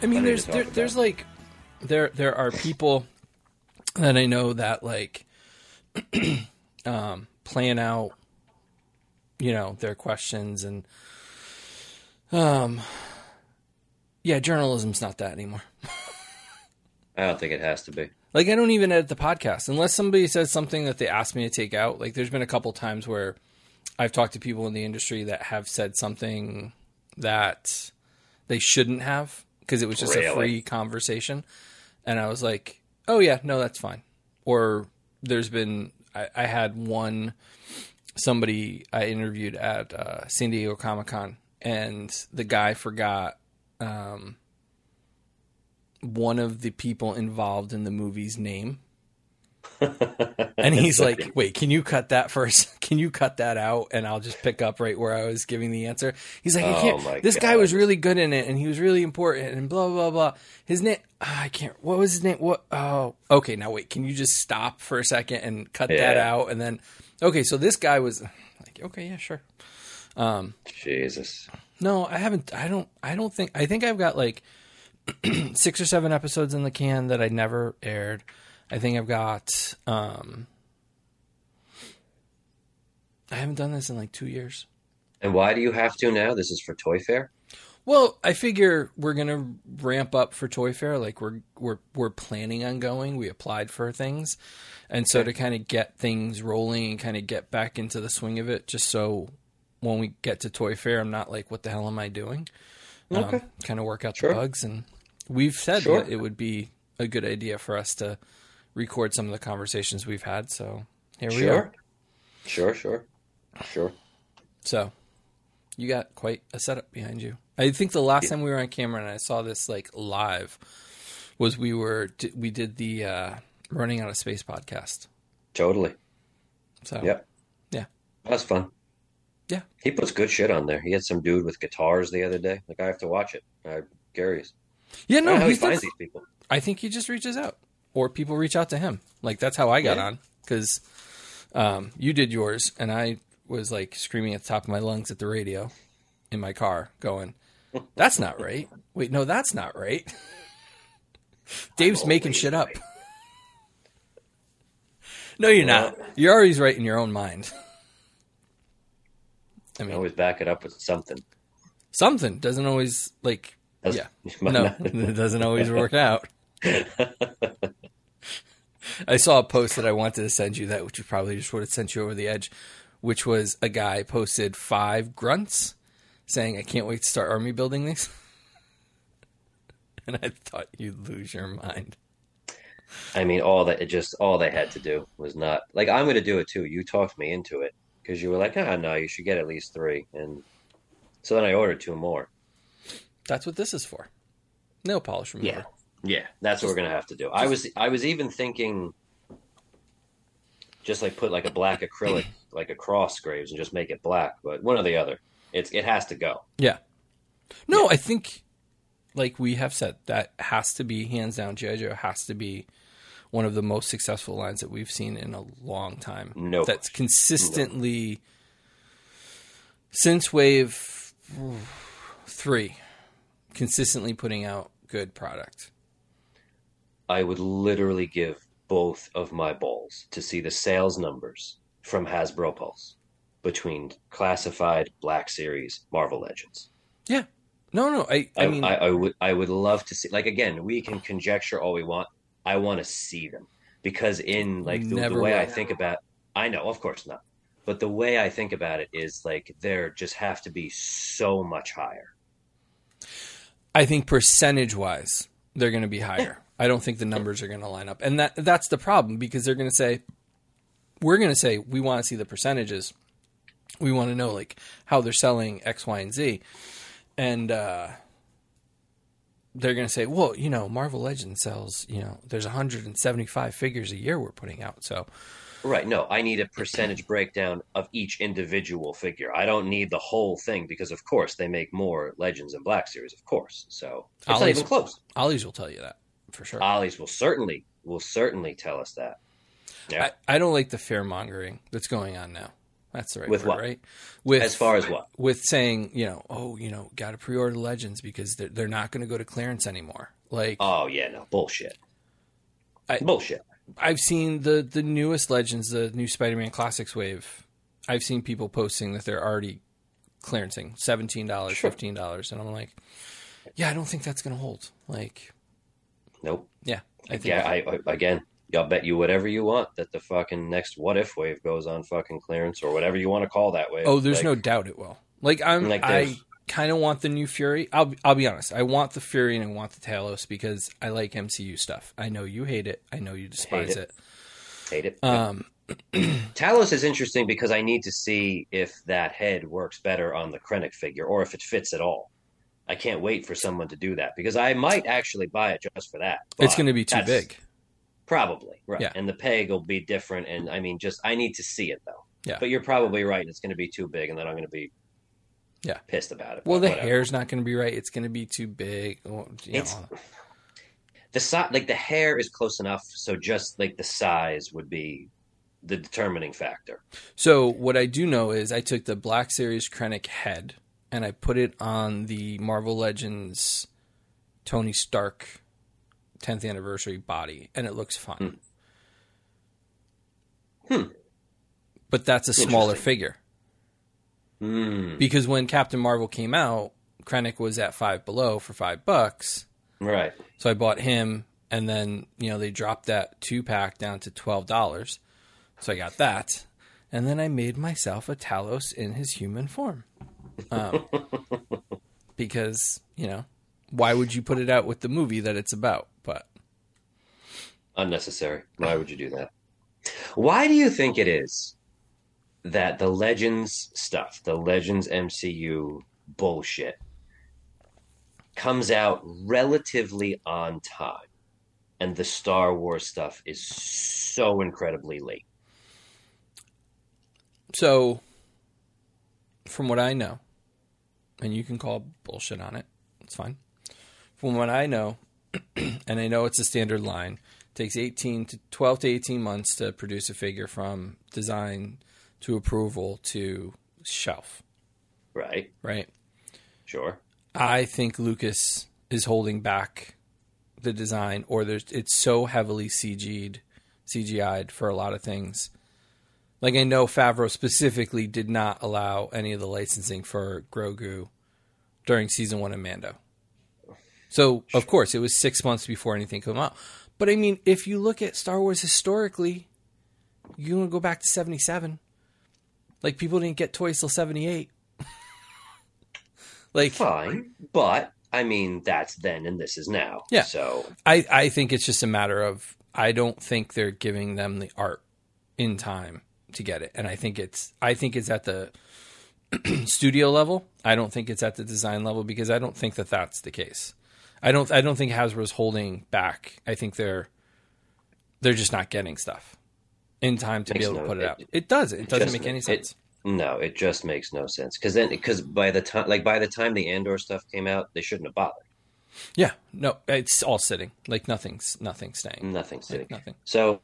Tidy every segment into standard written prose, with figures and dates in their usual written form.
I mean, there's like there are people that I know that like plan out, you know, their questions and yeah, journalism's not that anymore. I don't think it has to be. Like, I don't even edit the podcast unless somebody says something that they asked me to take out. Like, there's been a couple times where I've talked to people in the industry that have said something that they shouldn't have because it was just a free conversation. And I was like, oh, yeah, no, that's fine. Or there's been, I had somebody I interviewed at San Diego Comic-Con, and the guy forgot one of the people involved in the movie's name. And he's like, wait, can you cut that first? Can you cut that out? And I'll just pick up right where I was giving the answer. He's like, I can't, this guy was really good in it and he was really important and blah, blah, blah. His name, I can't, what was his name? What? Oh, okay. Now wait, can you just stop for a second and cut that out? And then, okay. So this guy was like, okay, yeah, sure. Jesus. No, I haven't, I don't think, I think I've got like 6 or 7 episodes in the can that I never aired. I think I've got, I haven't done this in like 2 years. And why do you have to now? This is for Toy Fair? Well, I figure we're going to ramp up for Toy Fair. Like we're planning on going. We applied for things. And so to kind of get things rolling and kind of get back into the swing of it, just so when we get to Toy Fair, I'm not like, what the hell am I doing? Kind of work out the bugs. And we've said that it would be a good idea for us to record some of the conversations we've had. So here we are. Sure. So you got quite a setup behind you. I think the last time we were on camera and I saw this like live was we did the Running Out of Space podcast. Totally. So yeah, that's fun. Yeah, he puts good shit on there. He had some dude with guitars the other day. Like, I have to watch it. I'm curious. Yeah, no, he finds these people. I think he just reaches out, or people reach out to him. Like, that's how I got on, because you did yours, and I was like screaming at the top of my lungs at the radio in my car, going, "That's not right. Wait, no, that's not right." Dave's making shit up. No, you're not. You're always right in your own mind. I mean, always back it up with something. Something doesn't always it doesn't always work out. I saw a post that I wanted to send you that, which you probably just would have sent you over the edge, which was a guy posted 5 grunts saying, "I can't wait to start army building these." And I thought you'd lose your mind. I mean, all they had to do was not, like, I'm going to do it too. You talked me into it because you were like, no, you should get at least 3. And so then I ordered 2 more. That's what this is for. Nail polish remover. Yeah. That's what we're going to have to do. I was even thinking just like put like a black acrylic, like across Graves and just make it black, but one or the other. It has to go. Yeah. No, I think, like we have said, that has to be, hands down, G.I. Joe has to be one of the most successful lines that we've seen in a long time. No. That's consistently, since Wave 3, consistently putting out good product. I would literally give both of my balls to see the sales numbers from Hasbro Pulse between Classified, Black Series, Marvel Legends. Yeah. No. I mean, I would love to see. Like, again, we can conjecture all we want. I want to see them because in like the way I think about, I know, of course not, but the way I think about it is like there just have to be so much higher. I think percentage wise, they're going to be higher. I don't think the numbers are going to line up, and that's the problem because they're going to say, we're going to say we want to see the percentages. We want to know like how they're selling X, Y, and Z. And they're going to say, well, you know, Marvel Legends sells, you know, there's 175 figures a year we're putting out. So, right. No, I need a percentage breakdown of each individual figure. I don't need the whole thing because, of course, they make more Legends and Black Series, of course. So it's not even close. Ollie's will tell you that for sure. Ollie's will certainly tell us that. Yeah. I don't like the fear mongering that's going on now. That's the right with word, what? right? With as far as what? With saying, got to pre-order Legends because they're not going to go to clearance anymore. Like, oh yeah, no bullshit. Bullshit. I've seen the newest Legends, the new Spider-Man Classics wave. I've seen people posting that they're already clearancing $17, $15, and I'm like, yeah, I don't think that's going to hold. Like, nope. Yeah, again, I'll bet you whatever you want that the fucking next What If wave goes on fucking clearance or whatever you want to call that wave. Oh, there's no doubt it will. I kind of want the new Fury. I'll be honest. I want the Fury and I want the Talos because I like MCU stuff. I know you hate it. I know you despise it. Hate it. Talos is interesting because I need to see if that head works better on the Krennic figure or if it fits at all. I can't wait for someone to do that because I might actually buy it just for that. It's going to be too big. Probably, right. Yeah. And the peg will be different. And I mean, I need to see it though. Yeah. But you're probably right. It's going to be too big and then I'm going to be pissed about it. Well, the hair's not going to be right. It's going to be too big. The hair is close enough. So just like the size would be the determining factor. So what I do know is I took the Black Series Krennic head and I put it on the Marvel Legends Tony Stark 10th anniversary body, and it looks fine. But that's a smaller figure. Because when Captain Marvel came out, Krennic was at Five Below for $5. Right. So I bought him, and then they dropped that 2-pack down to $12. So I got that, and then I made myself a Talos in his human form. Because, why would you put it out with the movie that it's about? But unnecessary. Why would you do that? Why do you think it is that the Legends stuff, the Legends MCU bullshit, comes out relatively on time, and the Star Wars stuff is so incredibly late? So, from what I know, and you can call bullshit on it, it's fine. From what I know, and I know it's a standard line, it takes 12 to 18 months to produce a figure from design to approval to shelf. Right. Right. Sure. I think Lucas is holding back the design, or it's so heavily CGI'd for a lot of things. Like, I know Favreau specifically did not allow any of the licensing for Grogu during season 1 of Mando. So, of course, it was 6 months before anything came out. But, I mean, if you look at Star Wars historically, you want to go back to 77. Like, people didn't get toys till 78. Like, fine, but, I mean, that's then and this is now. Yeah. So I think it's just a matter of, I don't think they're giving them the art in time to get it. And I think it's at the studio level. I don't think it's at the design level because I don't think that that's the case. I don't think Hasbro's holding back. I think they're just not getting stuff in time to be able to put it out. It doesn't make any sense. No, it just makes no sense. Because by the time the Andor stuff came out, they shouldn't have bothered. Yeah, no, it's all sitting. Like nothing's staying. Nothing's sitting. Like nothing. So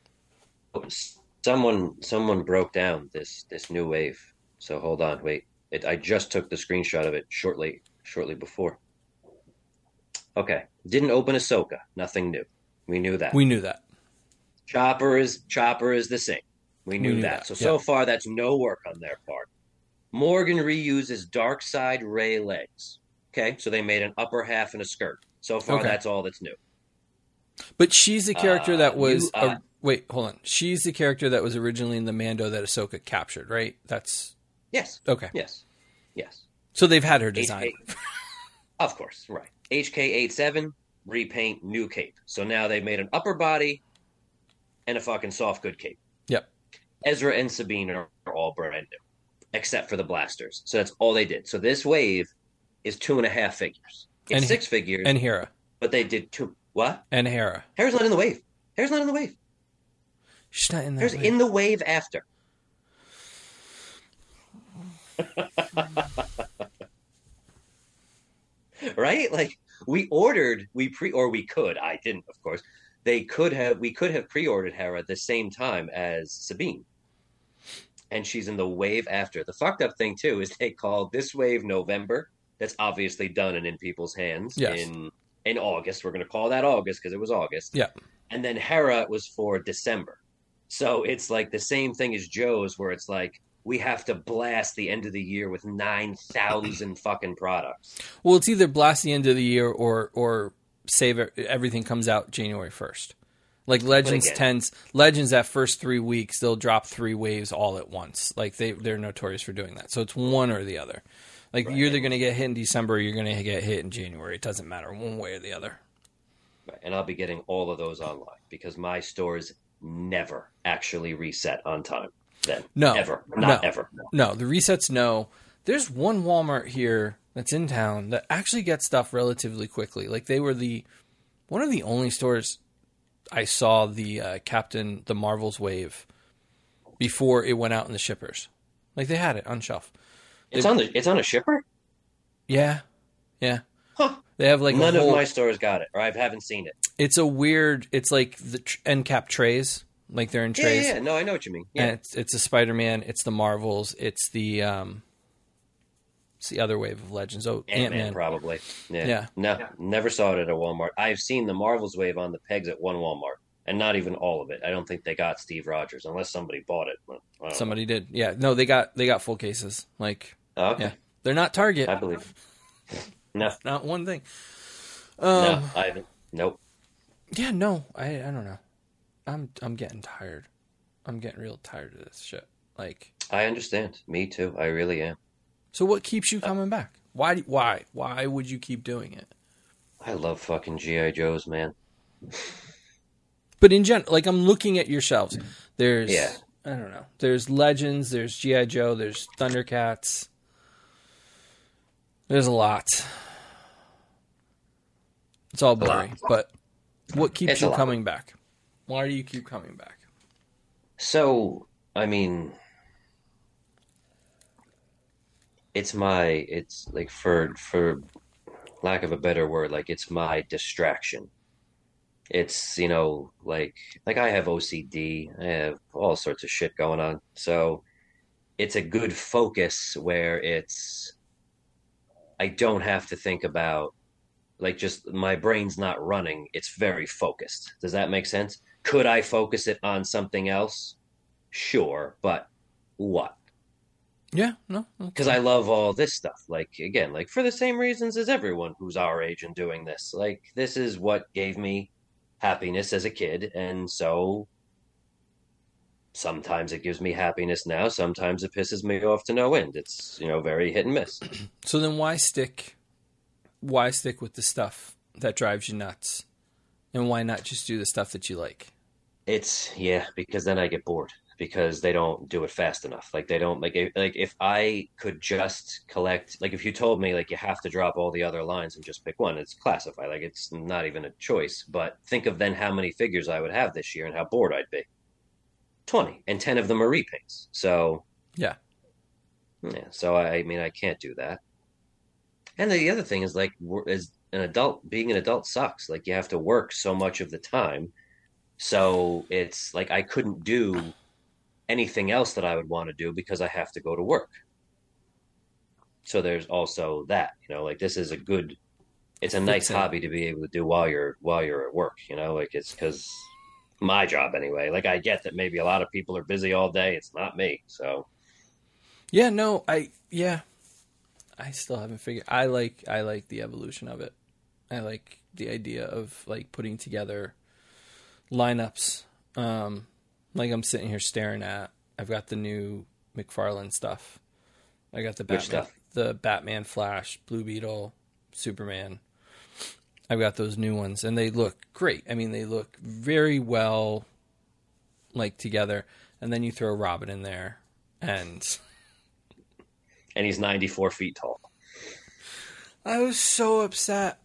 someone broke down this new wave. So hold on, wait. I just took the screenshot of it shortly before. Okay, didn't open Ahsoka. Nothing new. We knew that. Chopper is the same. We knew that. So far, that's no work on their part. Morgan reuses Darkseid Rey legs. Okay, so they made an upper half and a skirt. So far, that's all that's new. But she's the character that was... wait, hold on. She's the character that was originally in the Mando that Ahsoka captured, right? That's... Yes. Okay. Yes. So they've had her design. Of course, right. HK-87, repaint, new cape. So now they've made an upper body and a fucking soft good cape. Yep. Ezra and Sabine are all brand new, except for the blasters. So that's all they did. So this wave is 2.5 figures. It's 6 figures. And Hera. But they did 2. What? And Hera. Hera's not in the wave. She's not in the wave. Hera's in the wave after. Right? Like we could. I didn't, of course. We could have pre-ordered Hera at the same time as Sabine. and she's in the wave after. The fucked up thing too is they called this wave November. That's obviously done and in people's hands in August. We're going to call that August because it was August. Yeah. And then Hera was for December. So it's like the same thing as Joe's, where it's like we have to blast the end of the year with 9,000 fucking products. Well, it's either blast the end of the year or save it, everything comes out January 1st. Like Legends Legends that first 3 weeks, they'll drop 3 waves all at once. Like they're notorious for doing that. So it's one or the other. Like you're either going to get hit in December or you're going to get hit in January. It doesn't matter one way or the other. Right. And I'll be getting all of those online because my stores never actually reset on time. Then ever. Not ever. No, the resets no. There's one Walmart here that's in town that actually gets stuff relatively quickly. Like they were one of the only stores I saw the Captain the Marvels wave before it went out in the shippers. Like they had it on shelf. It's on a shipper? Yeah. Yeah. Huh. They have like none of my stores got it, or I haven't seen it. It's like the end cap trays. Like they're in trays. Yeah. No, I know what you mean. Yeah. And it's a Spider-Man, it's the Marvels, it's the other wave of Legends. Oh, Ant-Man probably. Yeah. No, never saw it at a Walmart. I've seen the Marvels wave on the pegs at one Walmart, and not even all of it. I don't think they got Steve Rogers unless somebody bought it. Somebody did. Yeah. No, they got full cases. Like okay. Yeah. They're not Target. I believe. No. Not one thing. No, I haven't. Nope. Yeah, no. I don't know. I'm getting tired. I'm getting real tired of this shit. Like I understand. Me too. I really am. So what keeps you coming back? Why would you keep doing it? I love fucking G.I. Joes, man. But in general, like I'm looking at your shelves. There's I don't know. There's Legends, there's G.I. Joe, there's Thundercats. There's a lot. It's all blurry, but what keeps you coming back? Why do you keep coming back? So, I mean, it's like for lack of a better word, like it's my distraction. It's, like I have OCD, I have all sorts of shit going on. So it's a good focus where I don't have to think about, like, just my brain's not running. It's very focused. Does that make sense? Could I focus it on something else? Sure, but what? Yeah, no. Because I love all this stuff. Like, again, like for the same reasons as everyone who's our age and doing this. Like, this is what gave me happiness as a kid. And so sometimes it gives me happiness now. Sometimes it pisses me off to no end. It's, very hit and miss. So then why stick with the stuff that drives you nuts? And why not just do the stuff that you like? Because then I get bored because they don't do it fast enough. Like they don't like if I could just collect, like if you told me like you have to drop all the other lines and just pick one, it's classified. Like it's not even a choice. But think of then how many figures I would have this year and how bored I'd be. 20 and 10 of them are repaints. So yeah. So I mean I can't do that. And the other thing is like as an adult, being an adult sucks. Like you have to work so much of the time. So it's like I couldn't do anything else that I would want to do because I have to go to work. So there's also that, like this is it's a nice hobby to be able to do while you're at work, like it's because my job anyway. Like I get that maybe a lot of people are busy all day. It's not me. So yeah, no, I still haven't figured. I like the evolution of it. I like the idea of like putting together lineups. Like I'm sitting here staring at. I've got the new McFarlane stuff. I got the Batman, Flash, Blue Beetle, Superman. I've got those new ones, and they look great. I mean, they look very well, like together. And then you throw Robin in there, and he's 94 feet tall. I was so upset.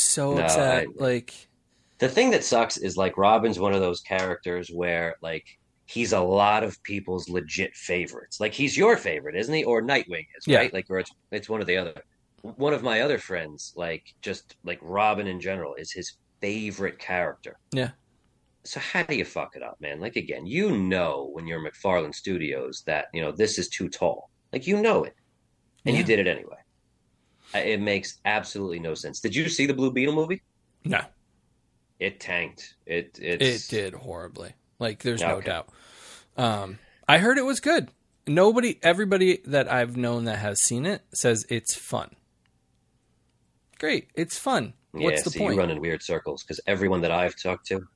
Like the thing that sucks is like Robin's one of those characters where like he's a lot of people's legit favorites. Like he's your favorite, isn't he? Or Nightwing is, right? Like, or it's one of the other. One of my other friends, like just like Robin in general, is his favorite character. Yeah. So how do you fuck it up, man? Like again, you know when you're McFarlane Studios that this is too tall. Like you know it, and you Yeah. did it anyway. It makes absolutely no sense. Did you see the Blue Beetle movie? No, It tanked. it did horribly. Like, there's no Okay. doubt. I heard it was good. Everybody that I've known that has seen it says it's fun. Great, it's fun. What's the point? You run in weird circles because everyone that I've talked to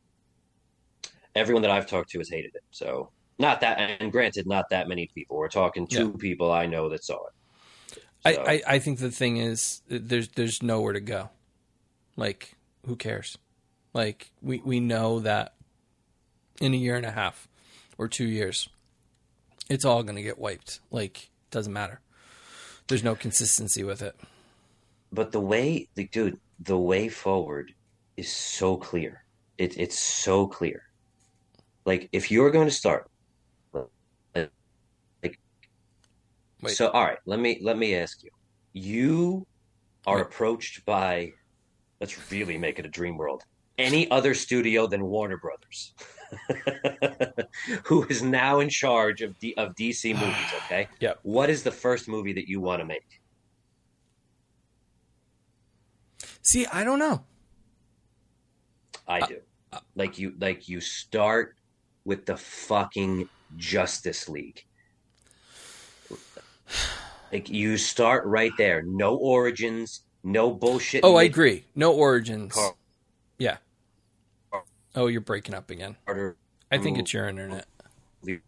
has hated it. So not that, and granted, not that many people. We're talking two people I know that saw it. So, I think the thing is, there's nowhere to go. Like, who cares? Like, we know that in a year and a half or 2 years, it's all going to get wiped. Like, doesn't matter. There's no consistency with it. but the way forward is so clear. It's so clear. Like if you're going to start, like, Wait. so all right, let me ask you. You are approached by, let's really make it a dream world. Any other studio than Warner Brothers, who is now in charge of DC movies. Okay. Yep. What is the first movie that you want to make? See, I don't know. I do. Like you start with the fucking Justice League. Like you start right there. No origins, no bullshit. Oh, I agree. No origins. Carter. Yeah. Oh, you're breaking up again. I think it's your internet. You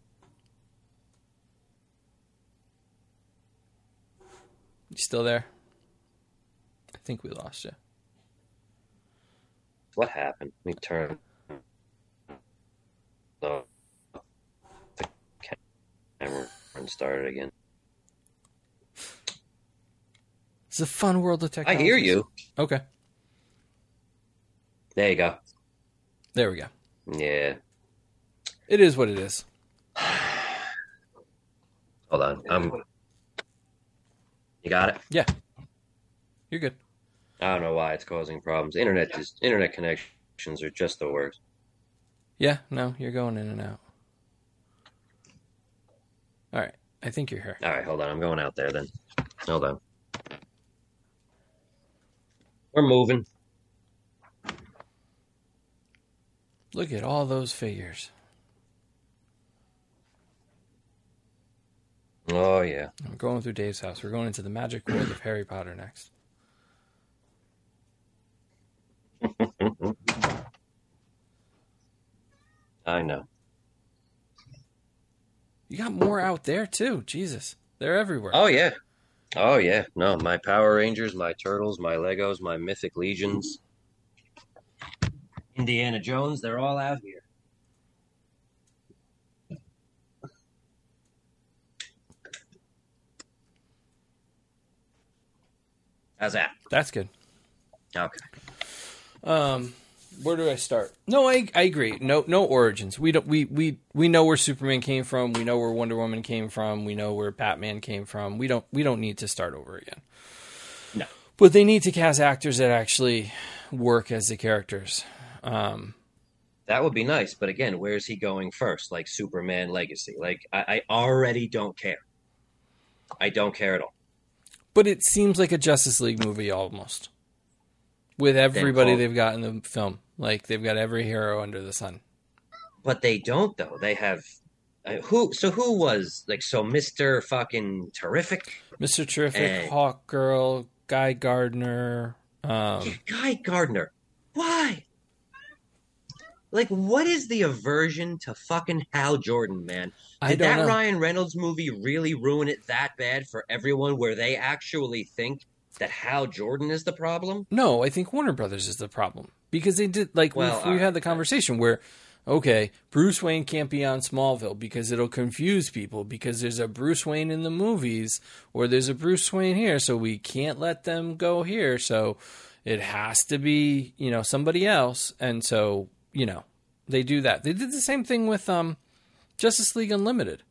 still there? I think we lost you. What happened? Let me turn the camera and start it again. It's a fun world of technology. I hear you. Okay. There you go. There we go. Yeah. It is what it is. Hold on. You got it? Yeah. You're good. I don't know why it's causing problems. Internet connections are just the worst. Yeah, no, you're going in and out. All right. I think you're here. All right, hold on. I'm going out there then. Hold on. We're moving. Look at all those figures. Oh, yeah. We're going through Dave's house. We're going into the magic world of Harry Potter next. I know. You got more out there, too. Jesus. They're everywhere. Oh, yeah. Oh, yeah. No, my Power Rangers, my Turtles, my Legos, my Mythic Legions. Indiana Jones, they're all out here. How's that? That's good. Okay. Where do I start? No, I agree. No origins. We know where Superman came from. We know where Wonder Woman came from. We know where Batman came from. We don't need to start over again. No. But they need to cast actors that actually work as the characters. That would be nice, but again, where's he going first? Like Superman Legacy. Like I already don't care. I don't care at all. But it seems like a Justice League movie almost. With everybody they've got in the film. Like, they've got every hero under the sun. But they don't, though. They have... who was... Like, so Mr. fucking Terrific? Mr. Terrific, Hawkgirl, Guy Gardner. Guy Gardner. Why? Like, what is the aversion to fucking Hal Jordan, man? Did that Ryan Reynolds movie really ruin it that bad for everyone where they actually think that Hal Jordan is the problem? No, I think Warner Brothers is the problem. Because they did, like, we've had the conversation where, okay, Bruce Wayne can't be on Smallville because it'll confuse people because there's a Bruce Wayne in the movies or there's a Bruce Wayne here, so we can't let them go here. So it has to be, somebody else. And so, they do that. They did the same thing with Justice League Unlimited.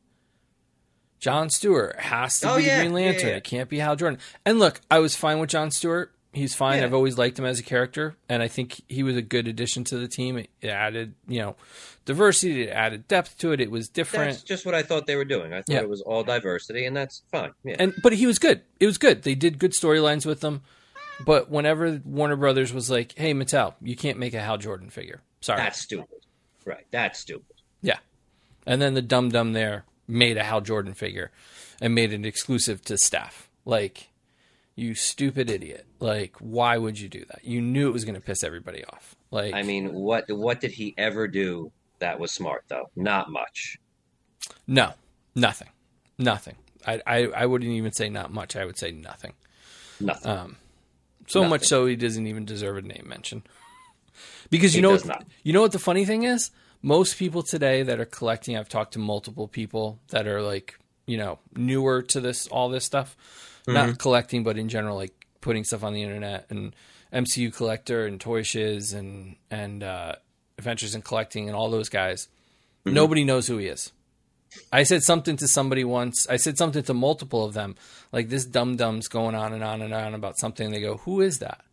Jon Stewart has to be the Green Lantern. Yeah. It can't be Hal Jordan. And look, I was fine with Jon Stewart He's fine. Yeah. I've always liked him as a character, and I think he was a good addition to the team. It added, diversity. It added depth to it. It was different. That's just what I thought they were doing. I thought it was all diversity, and that's fine. Yeah. But he was good. It was good. They did good storylines with them. But whenever Warner Brothers was like, "Hey, Mattel, you can't make a Hal Jordan figure. Sorry." That's stupid. Right. That's stupid. Yeah. And then the dum-dum there made a Hal Jordan figure and made it exclusive to staff. Like, you stupid idiot. Like, why would you do that? You knew it was going to piss everybody off. Like, I mean, what did he ever do that was smart, though? Not much. No, nothing. I wouldn't even say not much. I would say nothing. Nothing. So much so he doesn't even deserve a name mention. Because you know what the funny thing is? Most people today that are collecting, I've talked to multiple people that are like, newer to all this stuff. Not collecting, but in general, like putting stuff on the internet, and MCU Collector and Toy Shiz and Adventures in Collecting and all those guys. Nobody knows who he is. I said something to somebody once. I said something to multiple of them. Like, this dum-dum's going on and on and on about something. And they go, who is that?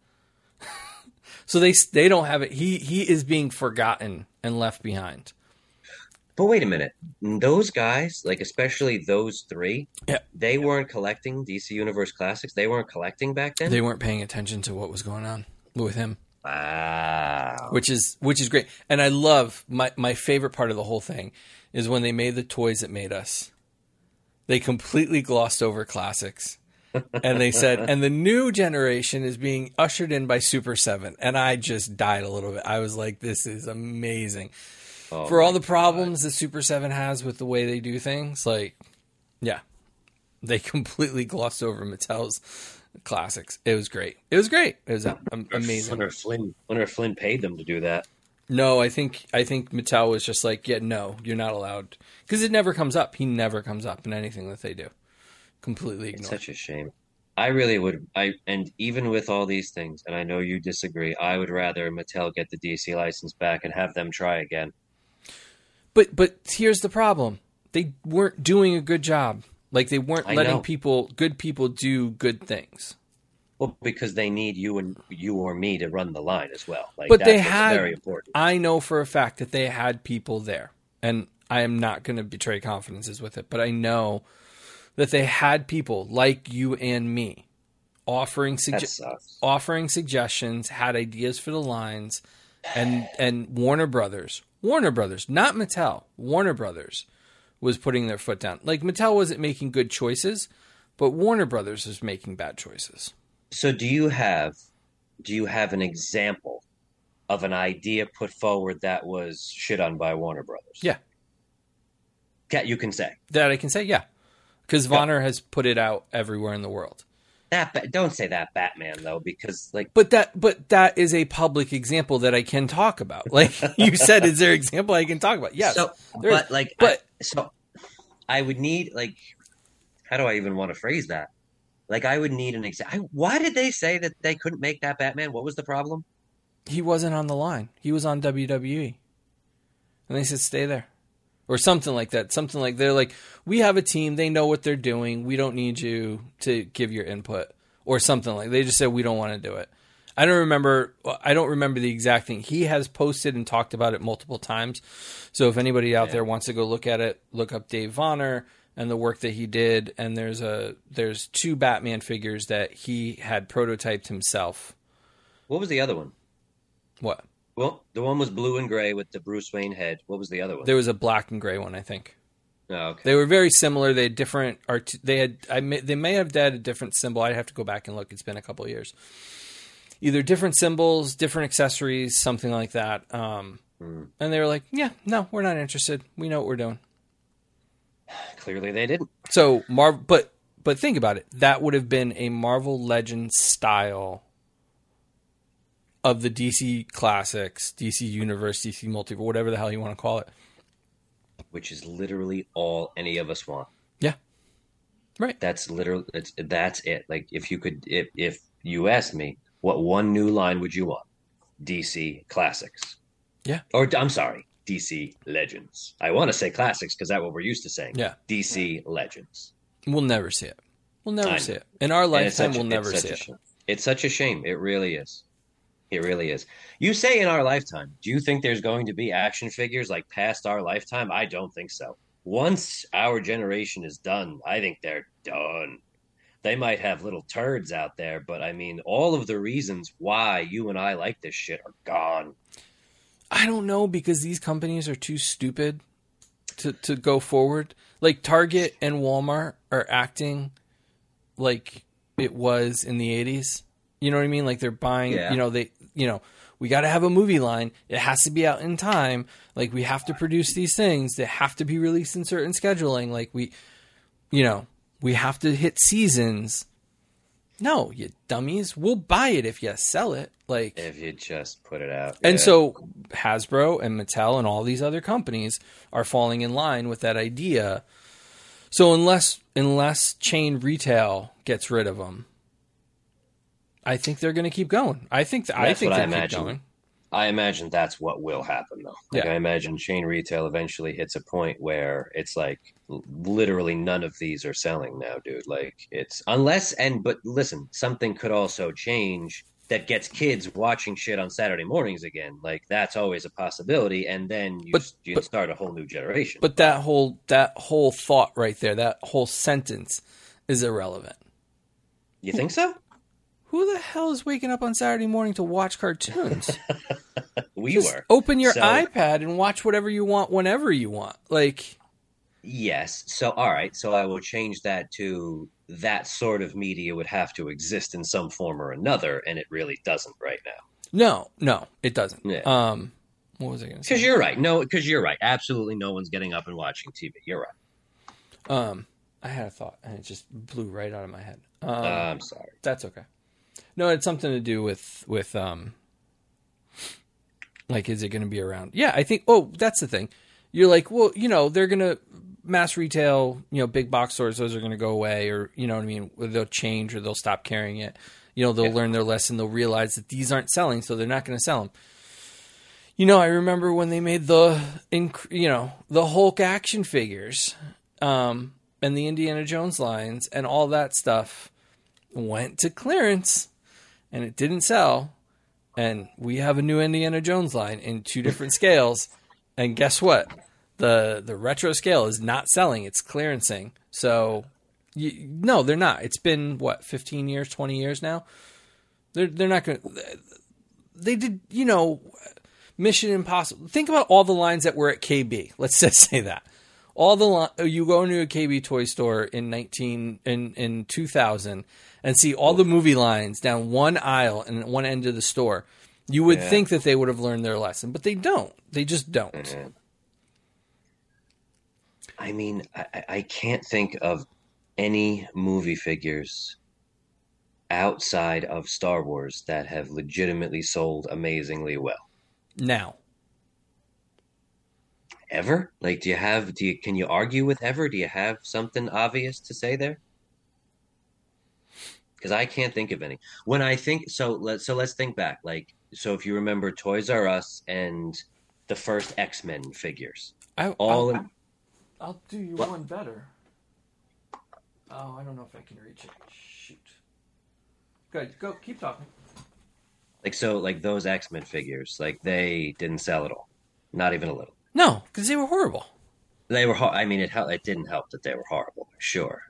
So they don't have it. He is being forgotten and left behind. But wait a minute. Those guys, like especially those three, they weren't collecting DC Universe Classics. They weren't collecting back then? They weren't paying attention to what was going on with him. Wow. Which is great. And I love, my favorite part of the whole thing is when they made the toys that made us. They completely glossed over classics. And they said, and the new generation is being ushered in by Super 7. And I just died a little bit. I was like, this is amazing. Oh, for all the problems that Super 7 has with the way they do things, like, yeah, they completely glossed over Mattel's classics. It was great. It was amazing. Wonder if Flynn paid them to do that. No, I think Mattel was just like, yeah, no, you're not allowed. Because it never comes up. He never comes up in anything that they do. Completely ignored. It's such a shame. I really would. And even with all these things, and I know you disagree, I would rather Mattel get the DC license back and have them try again. But here's the problem. They weren't doing a good job. Like, they weren't letting good people do good things. Well, because they need you or me to run the line as well. Like, but that's very important. I know for a fact that they had people there, and I am not going to betray confidences with it, but I know that they had people like you and me offering suggestions, had ideas for the lines, and Warner Brothers, not Mattel, Warner Brothers was putting their foot down. Like, Mattel wasn't making good choices, but Warner Brothers was making bad choices. So do you have an example of an idea put forward that was shit on by Warner Brothers? Yeah. You can say. That I can say, yeah. Because Vonner has put it out everywhere in the world. Don't say that Batman though, because like. But that is a public example that I can talk about. Like you said, is there an example I can talk about? Yes. So, I would need like, how do I even want to phrase that? Like, I would need an example. Why did they say that they couldn't make that Batman? What was the problem? He wasn't on the line. He was on WWE, and they said stay there. Or something like that. Something like they're like, we have a team. They know what they're doing. We don't need you to give your input. Or something like they just said, we don't want to do it. I don't remember the exact thing. He has posted and talked about it multiple times. So if anybody out there wants to go look at it, look up Dave Vonner and the work that he did. And there's 2 Batman figures that he had prototyped himself. What was the other one? What? Well, the one was blue and gray with the Bruce Wayne head. What was the other one? There was a black and gray one, I think. Oh, okay. They were very similar. They had different art. They may have had a different symbol. I'd have to go back and look. It's been a couple of years. Either different symbols, different accessories, something like that. And they were like, "Yeah, no, we're not interested. We know what we're doing." Clearly, they didn't. So but think about it. That would have been a Marvel Legends style of the DC Classics, DC Universe, DC Multiverse, whatever the hell you want to call it. Which is literally all any of us want. Yeah. Right. That's it. Like, if you asked me, what one new line would you want? DC Classics. Yeah. Or, I'm sorry, DC Legends. I want to say Classics because that's what we're used to saying. Yeah. DC Legends. We'll never see it. We'll never see it. In our lifetime, we'll never see it. It's such a shame. It really is. It really is. You say in our lifetime, do you think there's going to be action figures like past our lifetime? I don't think so. Once our generation is done, I think they're done. They might have little turds out there, but I mean, all of the reasons why you and I like this shit are gone. I don't know, because these companies are too stupid to go forward. Like Target and Walmart are acting like it was in the 80s. You know what I mean? Like they're buying, we got to have a movie line. It has to be out in time. Like we have to produce these things. They have to be released in certain scheduling. Like we have to hit seasons. No, you dummies. We'll buy it if you sell it. Like if you just put it out. And so Hasbro and Mattel and all these other companies are falling in line with that idea. So unless chain retail gets rid of them, I think they're going to keep going. I think they'll keep going. I imagine that's what will happen, though. Like, I imagine chain retail eventually hits a point where it's like literally none of these are selling now, dude. Like it's but listen, something could also change that gets kids watching shit on Saturday mornings again. Like that's always a possibility, and then you start a whole new generation. But that whole thought right there, that whole sentence, is irrelevant. You think so? Who the hell is waking up on Saturday morning to watch cartoons? Just open your iPad and watch whatever you want whenever you want. Like, yes. So, all right. So I will change that to that sort of media would have to exist in some form or another, and it really doesn't right now. No, it doesn't. Yeah. What was I going to say? Because you're right. No, because you're right. Absolutely, no one's getting up and watching TV. You're right. I had a thought, and it just blew right out of my head. I'm sorry. That's okay. No, it's something to do with like, is it going to be around? Yeah, I think, that's the thing. You're like, well, they're going to mass retail, big box stores, those are going to go away, or, you know what I mean? They'll change or they'll stop carrying it. They'll learn their lesson. They'll realize that these aren't selling, so they're not going to sell them. I remember when they made the Hulk action figures, and the Indiana Jones lines and all that stuff went to clearance. And it didn't sell, and we have a new Indiana Jones line in 2 different scales, and guess what? The retro scale is not selling; it's clearancing. So, no, they're not. It's been 15 years, 20 years now. They're not going. They did, Mission Impossible. Think about all the lines that were at KB. Let's just say that you go into a KB toy store in 2000. And see all the movie lines down one aisle and one end of the store. You would think that they would have learned their lesson, but they don't. They just don't. Mm-hmm. I mean, I can't think of any movie figures outside of Star Wars that have legitimately sold amazingly well. Now. Ever? Like, can you argue with ever? Do you have something obvious to say there? Because I can't think of any. When I think let's think back. Like, so if you remember Toys R Us and the first X-Men figures, I'll do you one better. Oh, I don't know if I can reach it. Shoot. Good. Go. Keep talking. Like those X-Men figures, like they didn't sell at all, not even a little. No, because they were horrible. They were. I mean, it didn't help that they were horrible. Sure.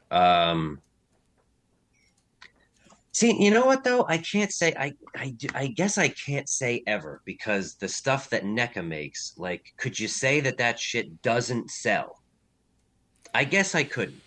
See, you know what though? I can't say I guess I can't say ever, because the stuff that NECA makes, like, could you say that shit doesn't sell? I guess I couldn't.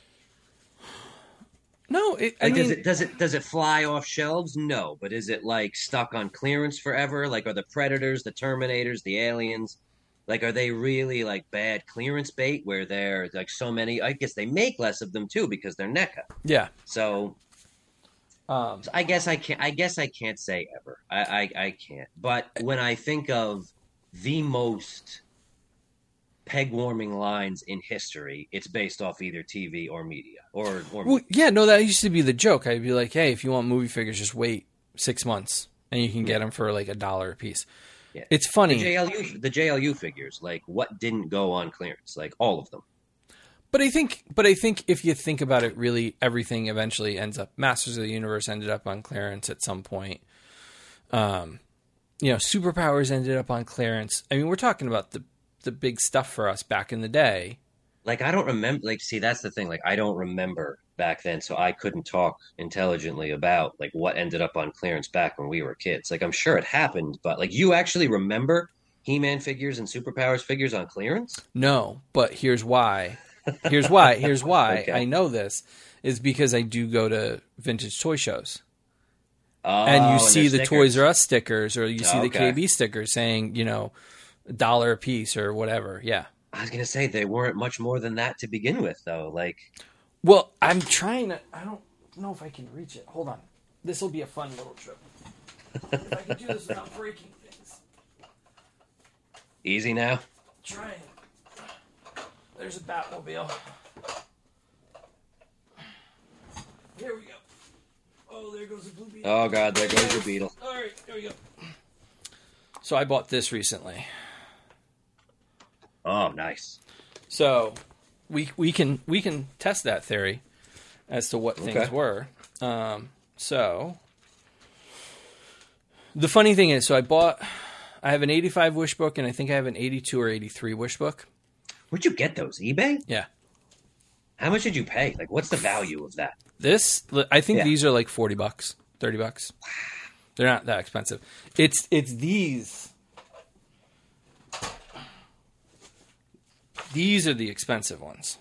No, does it fly off shelves? No, but is it like stuck on clearance forever? Like, are the Predators, the Terminators, the Aliens, like, are they really like bad clearance bait where they're like so many? I guess they make less of them too because they're NECA. Yeah. So I guess I can't say ever. I can't. But when I think of the most peg-warming lines in history, it's based off either TV or media. Well, yeah, no, that used to be the joke. I'd be like, hey, if you want movie figures, just wait 6 months, and you can get them for like $1 a piece. Yeah. It's funny. The JLU figures, like, what didn't go on clearance? Like, all of them. But I think if you think about it, really, everything eventually ends up. Masters of the Universe ended up on clearance at some point. Superpowers ended up on clearance. I mean, we're talking about the big stuff for us back in the day. Like, I don't remember. Like, see, that's the thing. Like, I don't remember back then, so I couldn't talk intelligently about like what ended up on clearance back when we were kids. Like, I'm sure it happened, but like, you actually remember He-Man figures and Superpowers figures on clearance? No, but here's why. Here's why Okay. I know this is because I do go to vintage toy shows. Oh, And you see the there's Toys stickers. R Us stickers, or you see the Okay. KB stickers saying, $1 a piece or whatever. Yeah. I was gonna say they weren't much more than that to begin with, though. Like, Well, I'm trying to. I don't know if I can reach it. Hold on. This will be a fun little trip. If I can do this without breaking things. easy now. Trying. There's a Batmobile. Here we go. Oh, there goes the blue beetle. Oh God, there goes your beetle. All right, here we go. So I bought this recently. Oh, nice. So we can test that theory as to what things Okay. were. So the funny thing is, I have an 85 wish book, and I think I have an 82 or 83 wish book. Where'd you get those? eBay? Yeah. How much did you pay? Like, what's the value of that? I think Yeah. these are like $40, $30. They're not that expensive. It's these. These are the expensive ones.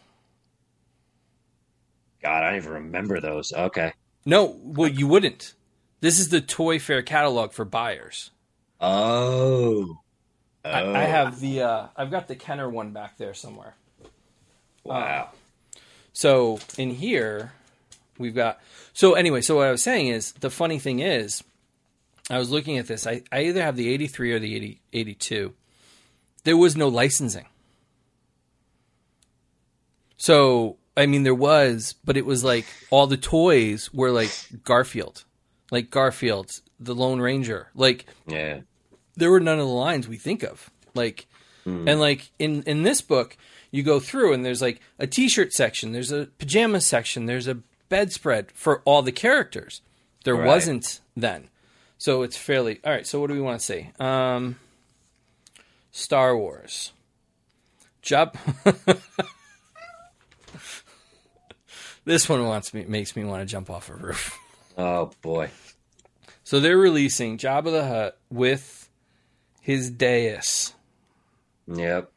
God, I don't even remember those. Okay. No, well, you wouldn't. This is the Toy Fair catalog for buyers. Oh. I have I've got the Kenner one back there somewhere. Wow. So in here, we've got. So anyway, so what I was saying is, the funny thing is, I was looking at this. I either have the 83 or the 82. There was no licensing. So, I mean, there was, but it was like all the toys were like Garfield, the Lone Ranger. Like, Yeah. there were none of the lines we think of. Like, and like in this book, you go through and there's like a t-shirt section, there's a pajama section, there's a bedspread for all the characters. There Right. wasn't then. So it's fairly, all right. So what do we want to say? Star Wars. This one makes me want to jump off a roof. Oh boy. So they're releasing Jabba the Hutt with his dais. Yep.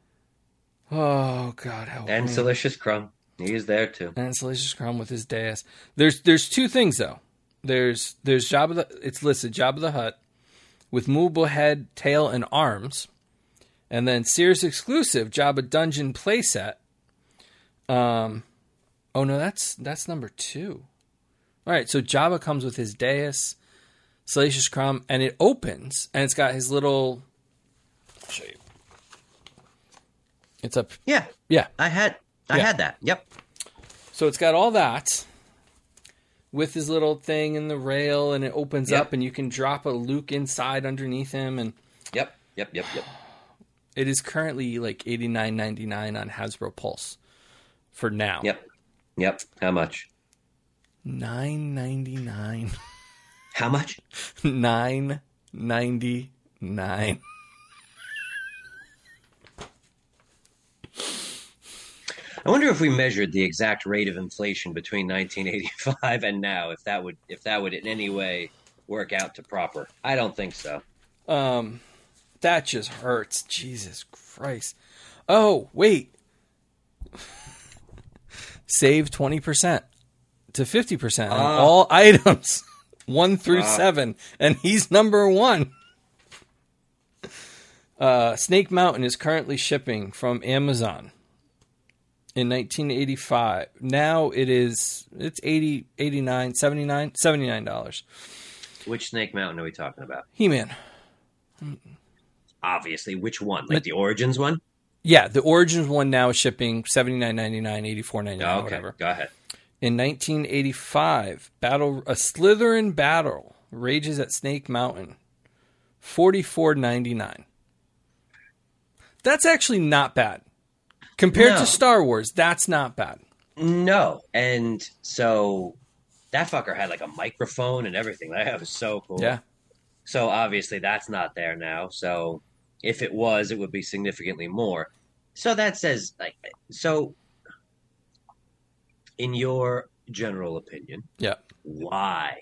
Oh God, help And me. Delicious Crumb. He is there too. And Salacious Crumb with his dais. There's two things though. There's it's listed Jabba the Hutt with movable head, tail, and arms, and then Sears exclusive Jabba Dungeon playset. Oh no, that's number 2. All right, so Jabba comes with his dais, Salacious Crumb, and it opens, and it's got his little. I'll show you. It's up. Yeah. Yeah. I had that. Yep. So it's got all that with his little thing in the rail, and it opens Yep. up, and you can drop a Luke inside underneath him, and Yep. it is currently like $89.99 on Hasbro Pulse for now. Yep. How much? $9.99. How much? $9.99. I wonder if we measured the exact rate of inflation between 1985 and now, if that would in any way work out to proper. I don't think so. That just hurts. Jesus Christ. Oh, wait. Save 20% to 50% on all items 1 through 7, and he's number 1. Snake Mountain is currently shipping from Amazon in 1985. Now it's $80, $89, $79, $79. Which Snake Mountain are we talking about? He-Man. Obviously, which one? Like the Origins one? Yeah, the Origins one now is shipping $79.99, $84.99, Oh, okay, whatever. go ahead. In 1985, a Slytherin battle rages at Snake Mountain. $44.99. That's actually not bad. Compared to Star Wars, that's not bad. No. And so that fucker had like a microphone and everything. That was so cool. Yeah. So obviously that's not there now. So if it was, it would be significantly more. So that says, like, so in your general opinion, yeah, why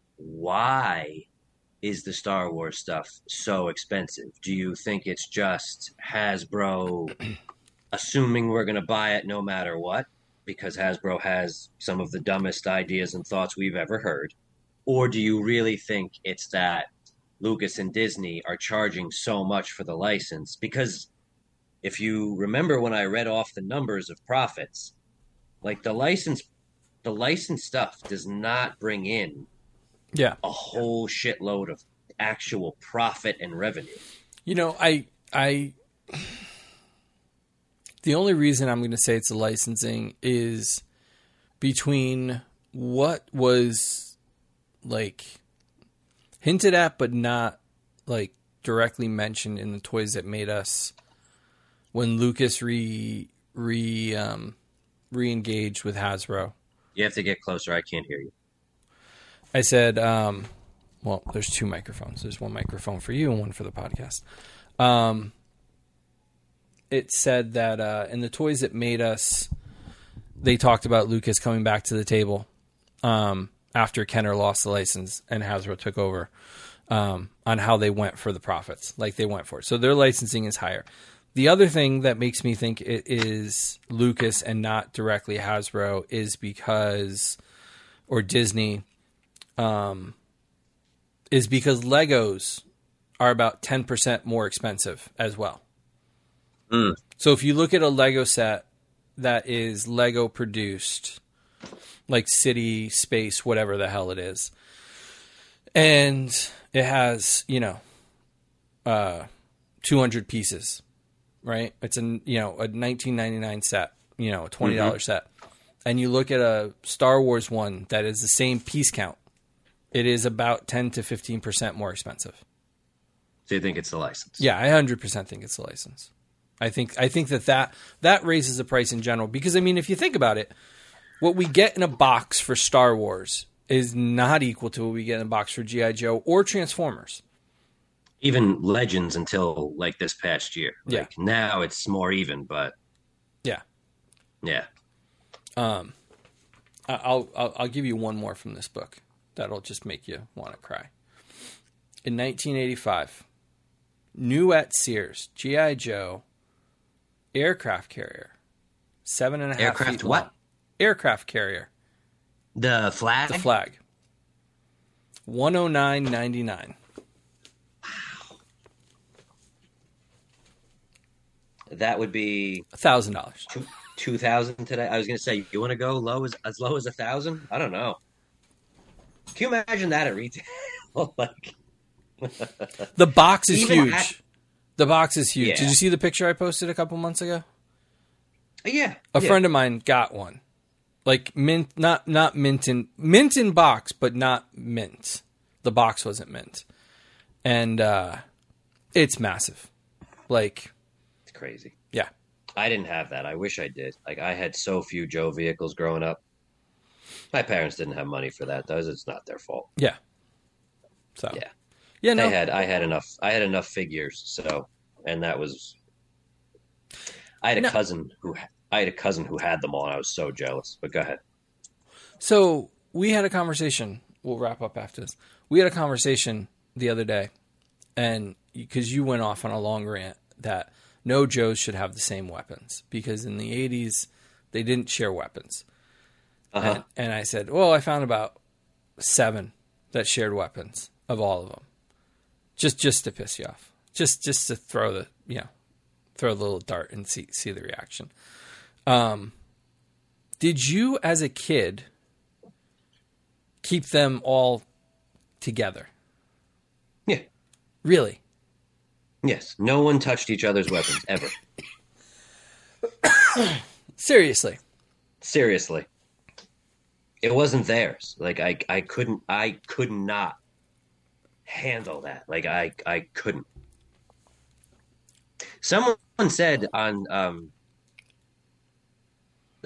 is the Star Wars stuff so expensive? Do you think it's just Hasbro assuming we're going to buy it no matter what, because Hasbro has some of the dumbest ideas and thoughts we've ever heard? Or do you really think it's that Lucas and Disney are charging so much for the license? Because if you remember when I read off the numbers of profits, like the license stuff does not bring in a whole shitload of actual profit and revenue. You know, I the only reason I'm going to say it's the licensing is between what was like hinted at but not like directly mentioned in the Toys That Made Us when Lucas re-engaged with Hasbro. You have to get closer. I can't hear you. I said, well, there's two microphones. There's one microphone for you and one for the podcast. It said that in the Toys That Made Us, they talked about Lucas coming back to the table after Kenner lost the license and Hasbro took over on how they went for the profits. Like they went for it. So their licensing is higher. The other thing that makes me think it is Lucas and not directly Hasbro is because, or Disney, is because Legos are about 10% more expensive as well. Mm. So if you look at a Lego set that is Lego produced, like City, Space, whatever the hell it is, and it has, 200 pieces, right? It's a $19.99 set, a $20 set. And you look at a Star Wars one that is the same piece count, it is about 10 to 15% more expensive. So you think it's the license? Yeah, I 100% think it's the license. I think that raises the price in general because, I mean, if you think about it, what we get in a box for Star Wars is not equal to what we get in a box for G.I. Joe or Transformers. Even Legends until like this past year. Yeah. Now it's more even, but yeah. Yeah. I'll give you one more from this book that'll just make you want to cry. In 1985, new at Sears, G.I. Joe aircraft carrier, 7.5 aircraft feet what? long. Aircraft carrier. The flag? The flag. $109.99. Wow. That would be $1,000. $2,000 today. I was going to say, you want to go as low as $1,000? I don't know. Can you imagine that at retail? Like, the box is even huge. The box is huge. Yeah. Did you see the picture I posted a couple months ago? Yeah. A friend of mine got one. Like mint, not mint in box, but not mint. The box wasn't mint. And it's massive. Like, it's crazy. Yeah. I didn't have that. I wish I did. Like, I had so few Joe vehicles growing up. My parents didn't have money for that. It's not their fault. Yeah. So yeah. Yeah, no. I had enough figures, so, and that was, I had a cousin who had them all, and I was so jealous. But go ahead. So we had a conversation. We'll wrap up after this. We had a conversation the other day, and because you went off on a long rant that no Joes should have the same weapons because in the 80s they didn't share weapons. Uh-huh. And I said, well, I found about 7 that shared weapons of all of them. Just to piss you off. Just to throw a little dart and see the reaction. Did you, as a kid, keep them all together? Yeah. Really? Yes. No one touched each other's weapons, ever. Seriously. It wasn't theirs. Like, I could not handle that. Like, I couldn't. Someone said on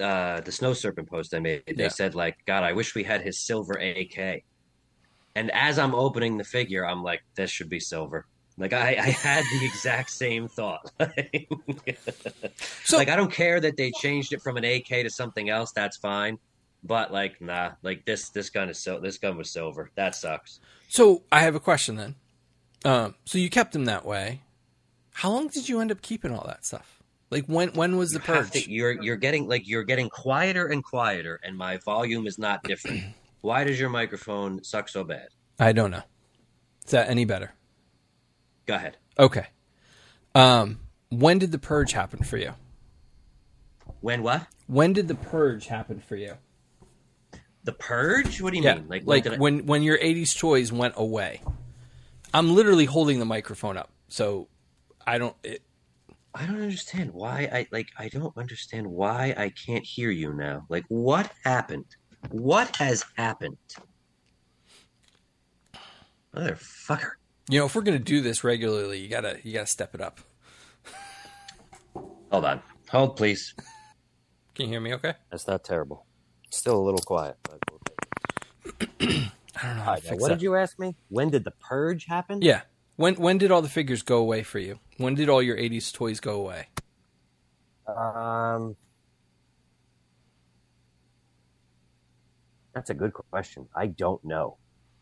the Snow Serpent post I made. They said like, God, I wish we had his silver AK. And as I'm opening the figure, I'm like, this should be silver. Like I had the exact same thought. So, like I don't care that they changed it from an AK to something else. That's fine. But like, nah, like this gun was silver. That sucks. So I have a question then. So you kept them that way. How long did you end up keeping all that stuff? Like when was the purge? You're getting quieter and quieter, and my volume is not different. Why does your microphone suck so bad? I don't know. Is that any better? Go ahead. Okay. When did the purge happen for you? When what? When did the purge happen for you? The purge? What do you mean? Like when your 80s toys went away. I'm literally holding the microphone up, so I don't understand why I don't understand why I can't hear you now. Like what happened? What has happened? Motherfucker. You know, if we're gonna do this regularly, you gotta step it up. Hold on. Hold, please. Can you hear me okay? That's not terrible. It's still a little quiet, but I don't know. What did you ask me? When did the purge happen? Yeah. When did all the figures go away for you? When did all your 80s toys go away? That's a good question. I don't know.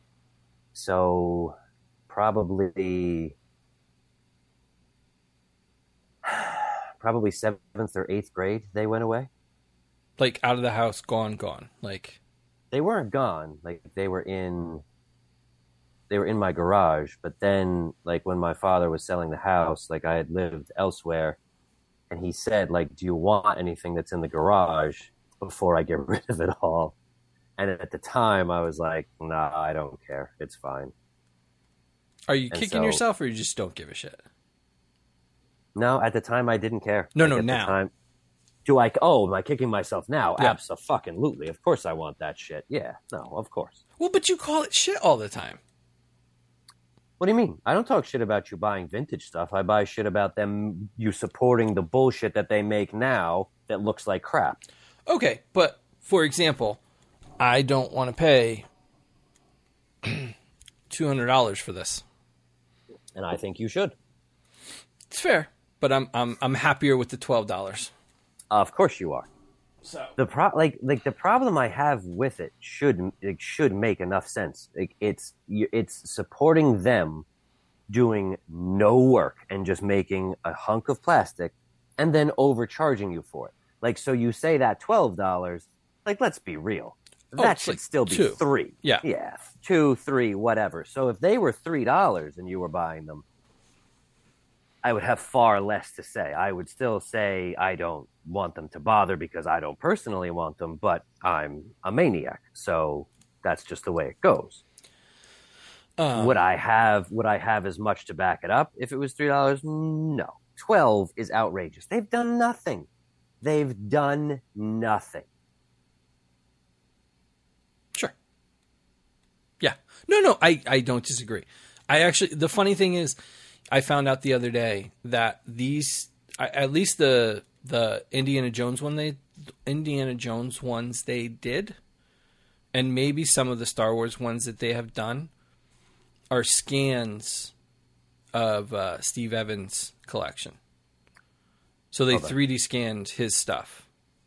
So probably 7th or 8th grade they went away. Like out of the house, gone. Like they weren't gone. Like they were in my garage, but then like when my father was selling the house, like I had lived elsewhere, and he said like, do you want anything that's in the garage before I get rid of it all? And at the time I was like, nah, I don't care. It's fine. Are you kicking yourself or you just don't give a shit? No, at the time I didn't care. No, like, now. Am I kicking myself now? Yeah. Abso-fucking-lutely. Of course I want that shit. Yeah, no, of course. Well, but you call it shit all the time. What do you mean? I don't talk shit about you buying vintage stuff. I buy shit about you supporting the bullshit that they make now that looks like crap. Okay, but for example, I don't want to pay $200 for this. And I think you should. It's fair, but I'm happier with the $12. Of course you are. So the problem I have with it should make enough sense. It's supporting them doing no work and just making a hunk of plastic and then overcharging you for it. Like, so you say that $12, like, let's be real. That should still be $3. Yeah. Yeah. $2, $3, whatever. So if they were $3 and you were buying them, I would have far less to say. I would still say I don't want them to bother because I don't personally want them, but I'm a maniac. So that's just the way it goes. Would I have as much to back it up if it was $3? No. 12 is outrageous. They've done nothing. Sure. Yeah. No, I don't disagree. The funny thing is, I found out the other day that at least the Indiana Jones ones they did, and maybe some of the Star Wars ones that they have done, are scans of Steve Evans' collection. So they 3D scanned his stuff.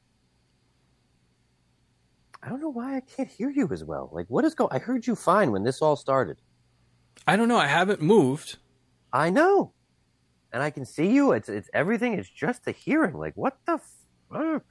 I don't know why I can't hear you as well. Like, what is going? I heard you fine when this all started. I don't know. I haven't moved. I know, and I can see you. It's everything is just a hearing. Like, what the fuck?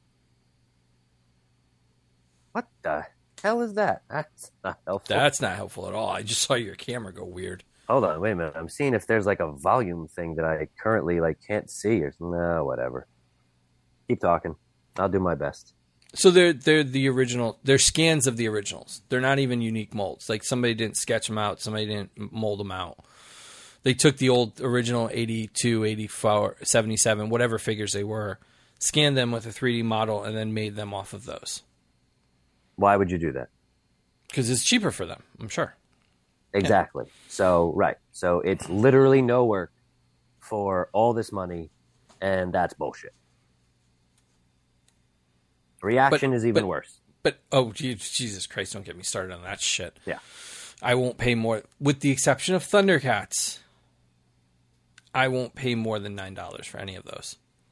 What the hell is that? That's not helpful. That's not helpful at all. I just saw your camera go weird. Hold on, wait a minute. I'm seeing if there's like a volume thing that I currently like can't see or no, whatever. Keep talking. I'll do my best. So they're the original. They're scans of the originals. They're not even unique molds. Like somebody didn't sketch them out. Somebody didn't mold them out. They took the old original 82, 84, 77, whatever figures they were, scanned them with a 3D model, and then made them off of those. Why would you do that? Because it's cheaper for them, I'm sure. Exactly. Yeah. So, right. So it's literally no work for all this money, and that's bullshit. Reaction is even worse. But, oh, Jesus Christ, don't get me started on that shit. Yeah. I won't pay more, with the exception of Thundercats, I won't pay more than $9 for any of those.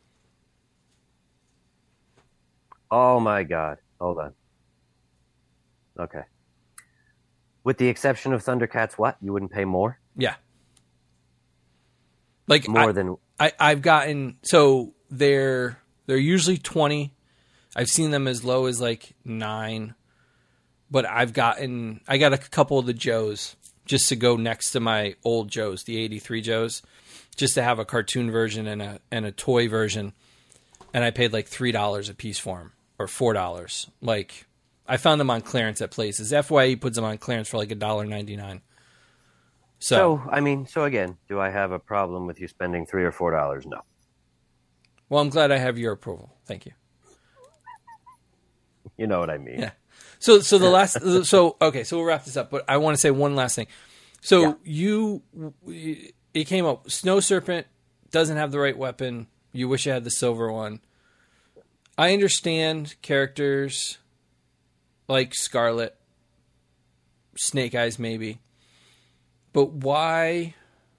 Oh, my God. Hold on. Okay. With the exception of Thundercats, what? You wouldn't pay more? Yeah. Like more than I've gotten, so they're usually 20. I've seen them as low as like 9. But I got a couple of the Joes just to go next to my old Joes, the 83 Joes, just to have a cartoon version and a toy version. And I paid like $3 a piece for them, or $4. Like, I found them on clearance at places. FYE puts them on clearance for like $1.99. So again, do I have a problem with you spending $3 or $4? No. Well, I'm glad I have your approval. Thank you. You know what I mean. Yeah. So the last, okay, so we'll wrap this up, but I want to say one last thing. So it came up, Snow Serpent doesn't have the right weapon. You wish it had the silver one. I understand characters like Scarlet, Snake Eyes maybe, but why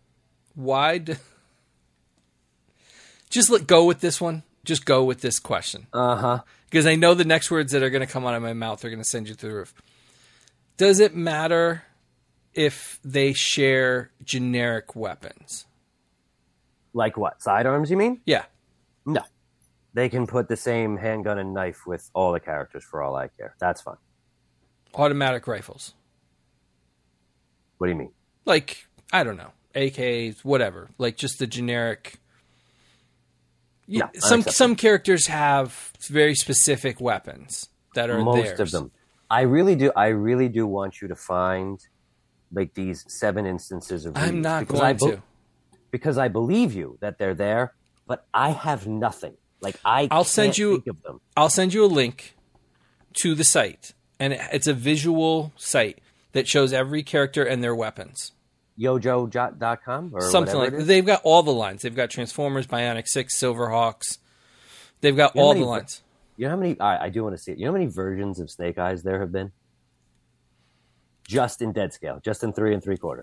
just go with this one. Just go with this question. Uh-huh. Because I know the next words that are going to come out of my mouth are going to send you through the roof. Does it matter if they share generic weapons? Like what? Sidearms, you mean? Yeah. No. They can put the same handgun and knife with all the characters for all I care. That's fine. Automatic rifles. What do you mean? Like, I don't know. AKs, whatever. Like just the generic... No, some characters have very specific weapons that are most theirs. of them. I really do want you to find like these 7 instances of I'm not going to. Because I believe you that they're there, but I have nothing. Like I'll send you think of them. I'll send you a link to the site, and it's a visual site that shows every character and their weapons. Yojo.com or something like that. They've got all the lines. They've got Transformers, Bionic 6, Silverhawks. They've got all the lines. You know how many? I do want to see it. You know how many versions of Snake Eyes there have been? Just in dead scale, just in 3 3/4.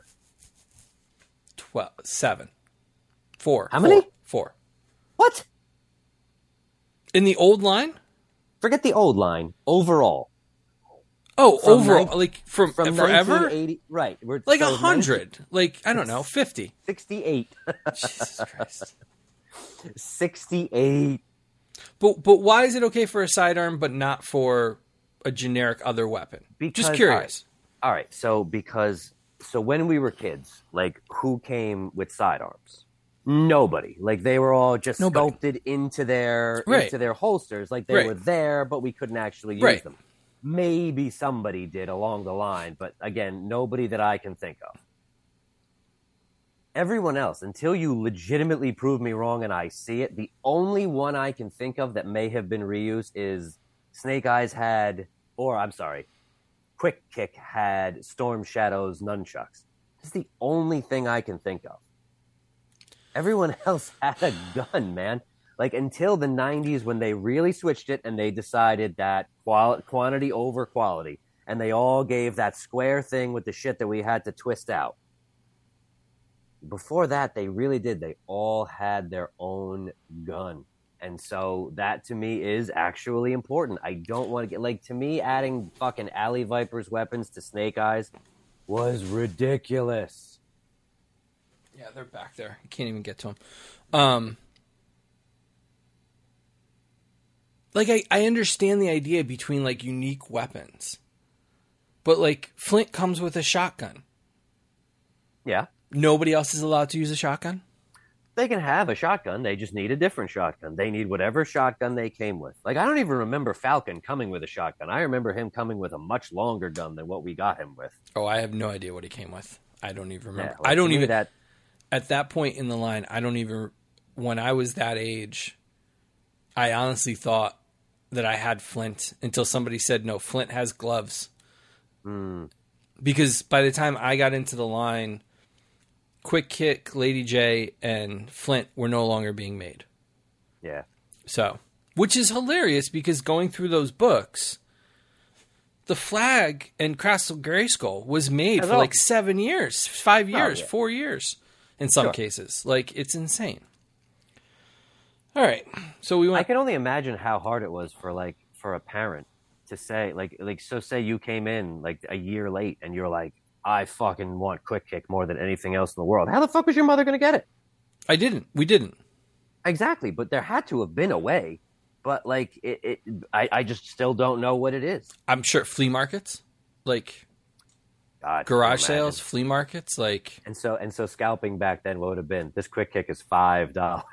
7. 4. How many? 4. What? In the old line? Forget the old line. Overall. Oh, overall, like from forever? Right. Like 100. Like, I don't know, 50. 68. Jesus Christ. 68. But why is it okay for a sidearm but not for a generic other weapon? Because, just curious. All right. So when we were kids, like who came with sidearms? Nobody. Like they were all just sculpted into their holsters. Like they were there, but we couldn't actually use them. Maybe somebody did along the line, but again, nobody that I can think of. Everyone else, until you legitimately prove me wrong and I see it, the only one I can think of that may have been reused is Snake Eyes Quick Kick had Storm Shadow's nunchucks. It's the only thing I can think of. Everyone else had a gun, man. Like until the 90s when they really switched it and they decided that quantity over quality, and they all gave that square thing with the shit that we had to twist out. Before that, they really did. They all had their own gun. And so that to me is actually important. I don't want to to me, adding fucking Alley Viper's weapons to Snake Eyes was ridiculous. Yeah, they're back there. You can't even get to them. I understand the idea between, unique weapons. But, Flint comes with a shotgun. Yeah. Nobody else is allowed to use a shotgun? They can have a shotgun. They just need a different shotgun. They need whatever shotgun they came with. I don't even remember Falcon coming with a shotgun. I remember him coming with a much longer gun than what we got him with. Oh, I have no idea what he came with. I don't even remember. Yeah, I don't even... At that point in the line, I don't even... When I was that age, I honestly thought that I had Flint until somebody said, no, Flint has gloves. Because by the time I got into the line, Quick Kick, Lady J, and Flint were no longer being made. Yeah. So, Which is hilarious because going through those books, the flag and Castle Grayskull was made for like 7 years, 5 years, 4 years in some cases. Like, it's insane. All right. So we went. I can only imagine how hard it was for a parent to say, so say you came in like a year late and you're like, I fucking want Quick Kick more than anything else in the world. How the fuck was your mother going to get it? I didn't. We didn't. Exactly. But there had to have been a way. But like I just still don't know what it is. I'm sure flea markets, like garage sales, flea markets, like. And so scalping back then, what would have been? This Quick Kick is $5.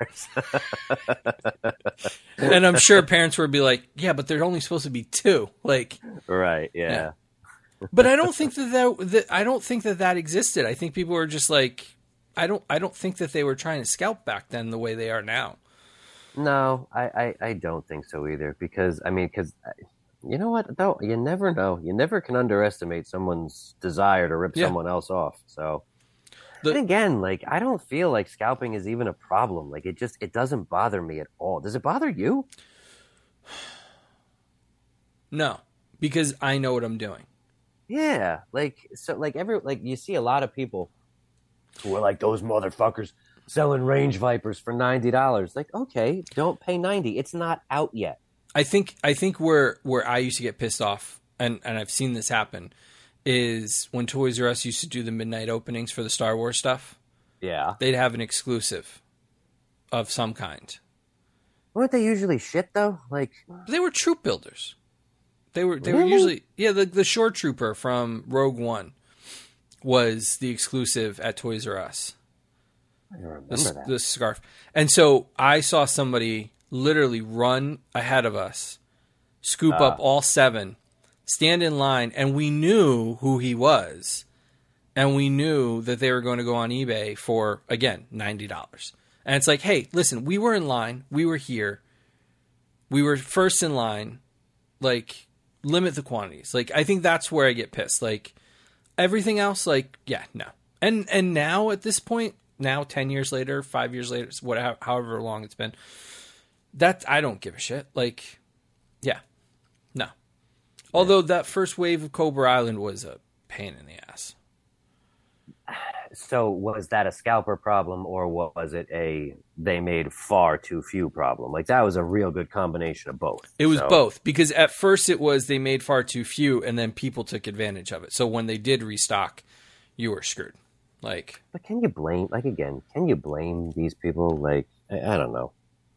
And I'm sure parents would be like, "Yeah, but they're only supposed to be 2." Like, right? Yeah. But I don't think that existed. I think people were just like, I don't think that they were trying to scalp back then the way they are now. No, I don't think so either. Because you know what? Though you never know. You never can underestimate someone's desire to rip someone else off. So, and again, like I don't feel like scalping is even a problem. Like it doesn't bother me at all. Does it bother you? No, because I know what I'm doing. Yeah, you see a lot of people who are like those motherfuckers selling range vipers for $90. Like, okay, don't pay $90. It's not out yet. I think where I used to get pissed off, and I've seen this happen, is when Toys R Us used to do the midnight openings for the Star Wars stuff. Yeah, they'd have an exclusive of some kind. Weren't they usually shit though? Like they were troop builders. They were Really? usually the Shore Trooper from Rogue One was the exclusive at Toys R Us. I don't remember that. The scarf. And so I saw somebody literally run ahead of us, scoop up all 7, stand in line, and we knew who he was. And we knew that they were going to go on eBay for, again, $90. And it's like, hey, listen, we were in line. We were here. We were first in line. Like, limit the quantities. Like, I think that's where I get pissed. Like, everything else, like, yeah, no. And now at this point, now 10 years later, 5 years later, whatever, however long it's been, that I don't give a shit. Like, yeah, no. Although that first wave of Cobra Island was a pain in the ass. So was that a scalper problem, or was it they made far too few problem? Like that was a real good combination of both. It was both, because at first it was they made far too few, and then people took advantage of it. So when they did restock, you were screwed. Like, but can you blame these people? Like, I don't know.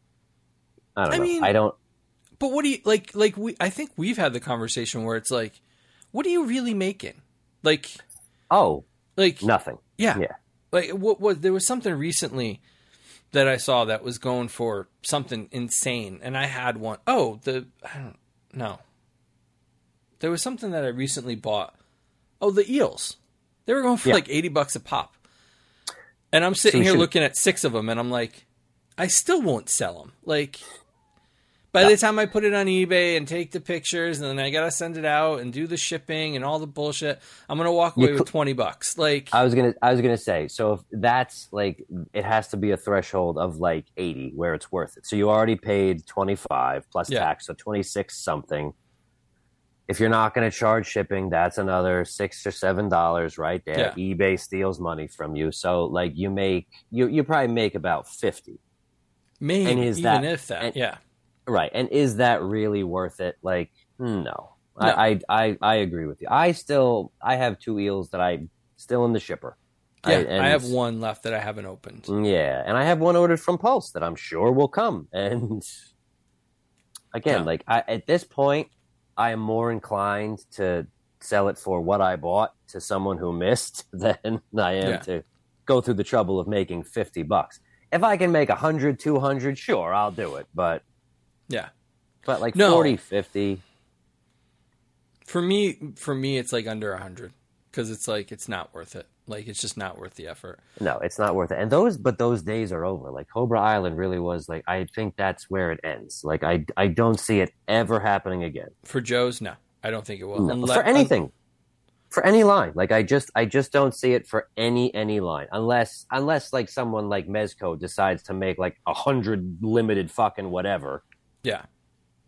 I mean, I don't. But what do you like? I think we've had the conversation where it's like, what are you really making? Like, like nothing. Yeah. Like, there was something recently that I saw that was going for something insane, and I had one. I don't know. There was something that I recently bought. Oh, the eels. They were going for like $80 a pop. And I'm sitting here looking at 6 of them, and I'm like, I still won't sell them. Like, by the time I put it on eBay and take the pictures, and then I gotta send it out and do the shipping and all the bullshit, I'm gonna walk away with $20. Like, I was gonna say, so if that's like, it has to be a threshold of like 80 where it's worth it. So you already paid 25 plus tax, so 26 something. If you're not going to charge shipping, that's another $6 or $7 right there. Yeah. eBay steals money from you, so like you probably make about 50. Maybe, and if that. Right. And is that really worth it? Like, no. I agree with you. I have 2 eels that I'm still in the shipper. Yeah, I have 1 left that I haven't opened. Yeah, and I have 1 ordered from Pulse that I'm sure will come. And again, at this point, I am more inclined to sell it for what I bought to someone who missed than I am to go through the trouble of making $50. If I can make 100, 200, sure, I'll do it. But like 40, 50. For me, it's like under 100 because it's like it's not worth it. Like, it's just not worth the effort. No, it's not worth it. And those days are over. Like, Cobra Island really was like, I think that's where it ends. Like, I don't see it ever happening again. For Joe's, no, I don't think it will. No, for anything, for any line. Like, I just don't see it for any line, unless like someone like Mezco decides to make like 100 limited fucking whatever. Yeah.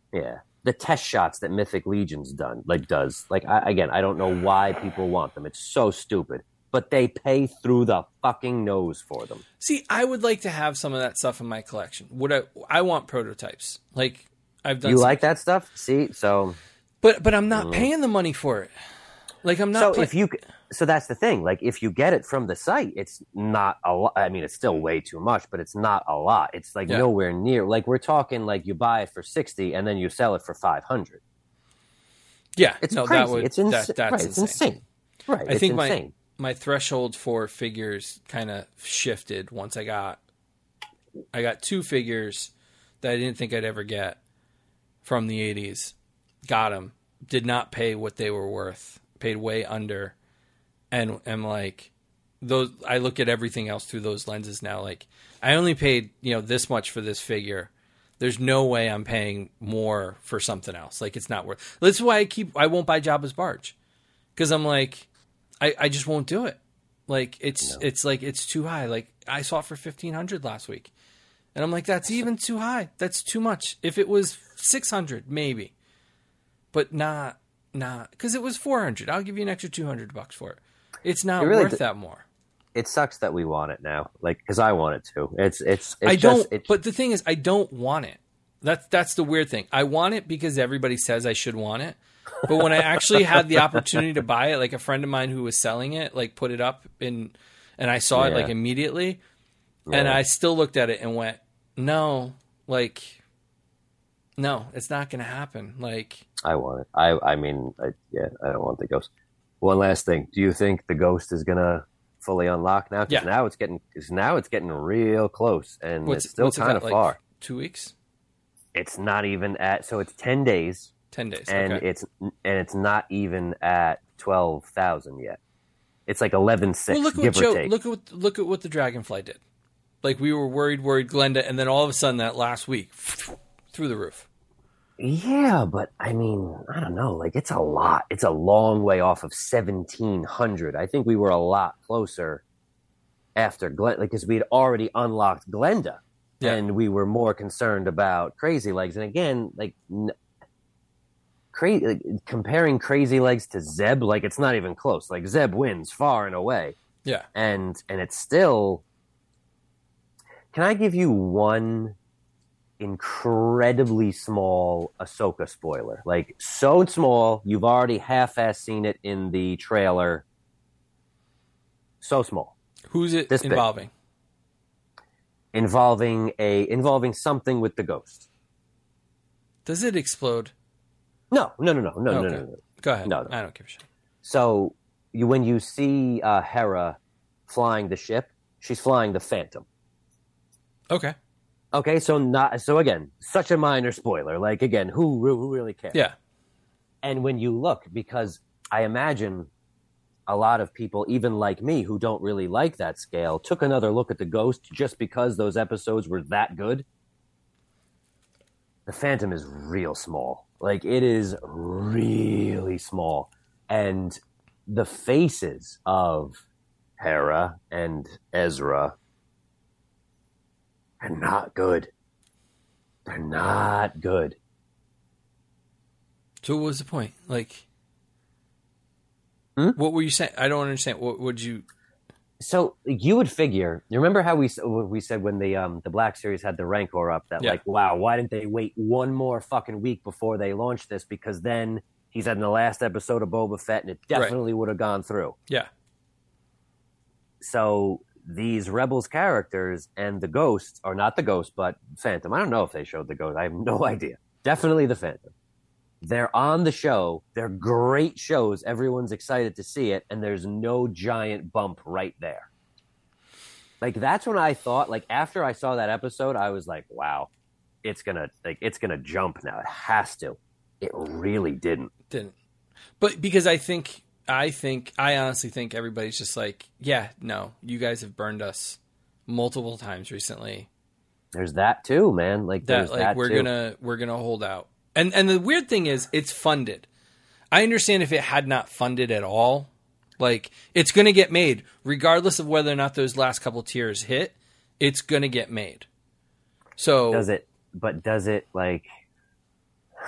Yeah. The test shots that Mythic Legion's does. I don't know why people want them. It's so stupid. But they pay through the fucking nose for them. See, I would like to have some of that stuff in my collection. I want prototypes. Like I've done. You like that stuff? See, so. But I'm not paying the money for it. Like I'm not. So that's the thing. Like if you get it from the site, it's not a lot. I mean, it's still way too much, but it's not a lot. It's like nowhere near. Like we're talking like you buy it for 60 and then you sell it for 500. Yeah, it's crazy. It's insane. Right, I think my threshold for figures kind of shifted once I got 2 figures that I didn't think I'd ever get from the 80s. Got them. Did not pay what they were worth. Paid way under. And I'm like, those. I look at everything else through those lenses now. Like, I only paid this much for this figure. There's no way I'm paying more for something else. Like, it's not worth. That's why I won't buy Jabba's Barge, because I'm like, I just won't do it. Like it's like it's too high. Like I saw it for $1,500 last week, and I'm like, that's even too high. That's too much. If it was $600, maybe, but not because it was $400. I'll give you an extra $200 for it. It's not worth that more. It sucks that we want it now, like because I want it too. But the thing is, I don't want it. That's the weird thing. I want it because everybody says I should want it. But when I actually had the opportunity to buy it, like a friend of mine who was selling it, like put it up and I saw it like immediately, and I still looked at it and went, no, it's not going to happen. Like I want it. I don't want the Ghost. One last thing. Do you think the Ghost is going to fully unlock now? Because now it's getting real close, and it's still kind of far. 2 weeks? It's not even at. So it's 10 days. 10 days, and okay. it's not even at 12,000 yet. It's like 11,600, give or take. Look at what the Dragonfly did. Like we were worried Glenda, and then all of a sudden that last week through the roof. Yeah, but I mean, I don't know. Like it's a lot. It's a long way off of 1,700. I think we were a lot closer after Glenda, because we had already unlocked Glenda, and we were more concerned about Crazy Legs. And again, comparing Crazy Legs to Zeb, like it's not even close. Like Zeb wins far and away. Yeah, and it's still. Can I give you one incredibly small Ahsoka spoiler? Like so small, you've already half-assed seen it in the trailer. So small. Who's it involving? Involving something with the Ghost. Does it explode? No. Go ahead. No. I don't give a shit. So when you see Hera flying the ship, she's flying the Phantom. Okay, so again, such a minor spoiler. Like again, who really cares? Yeah. And when you look, because I imagine a lot of people, even like me, who don't really like that scale, took another look at the Ghost just because those episodes were that good. The Phantom is real small. Like it is really small, and the faces of Hera and Ezra. They're not good. They're not good. So what was the point? Like, what were you saying? I don't understand. What would you... So you would figure, you remember how we said when the Black Series had the Rancor up that like, wow, why didn't they wait one more fucking week before they launched this? Because then he said in the last episode of Boba Fett and it definitely would have gone through. Yeah. So... these Rebels characters and the Ghosts, or not the Ghost, but Phantom. I don't know if they showed the Ghost. I have no idea. Definitely the Phantom. They're on the show. They're great shows. Everyone's excited to see it, and there's no giant bump right there. Like that's when I thought, like after I saw that episode, I was like, wow, it's gonna jump now. It has to. It really didn't. But because I honestly think everybody's just like, yeah, no, you guys have burned us multiple times recently. There's that too, man. Like we're gonna hold out. And the weird thing is, it's funded. I understand if it had not funded at all, like it's gonna get made regardless of whether or not those last couple tiers hit. It's gonna get made. So does it? But does it like?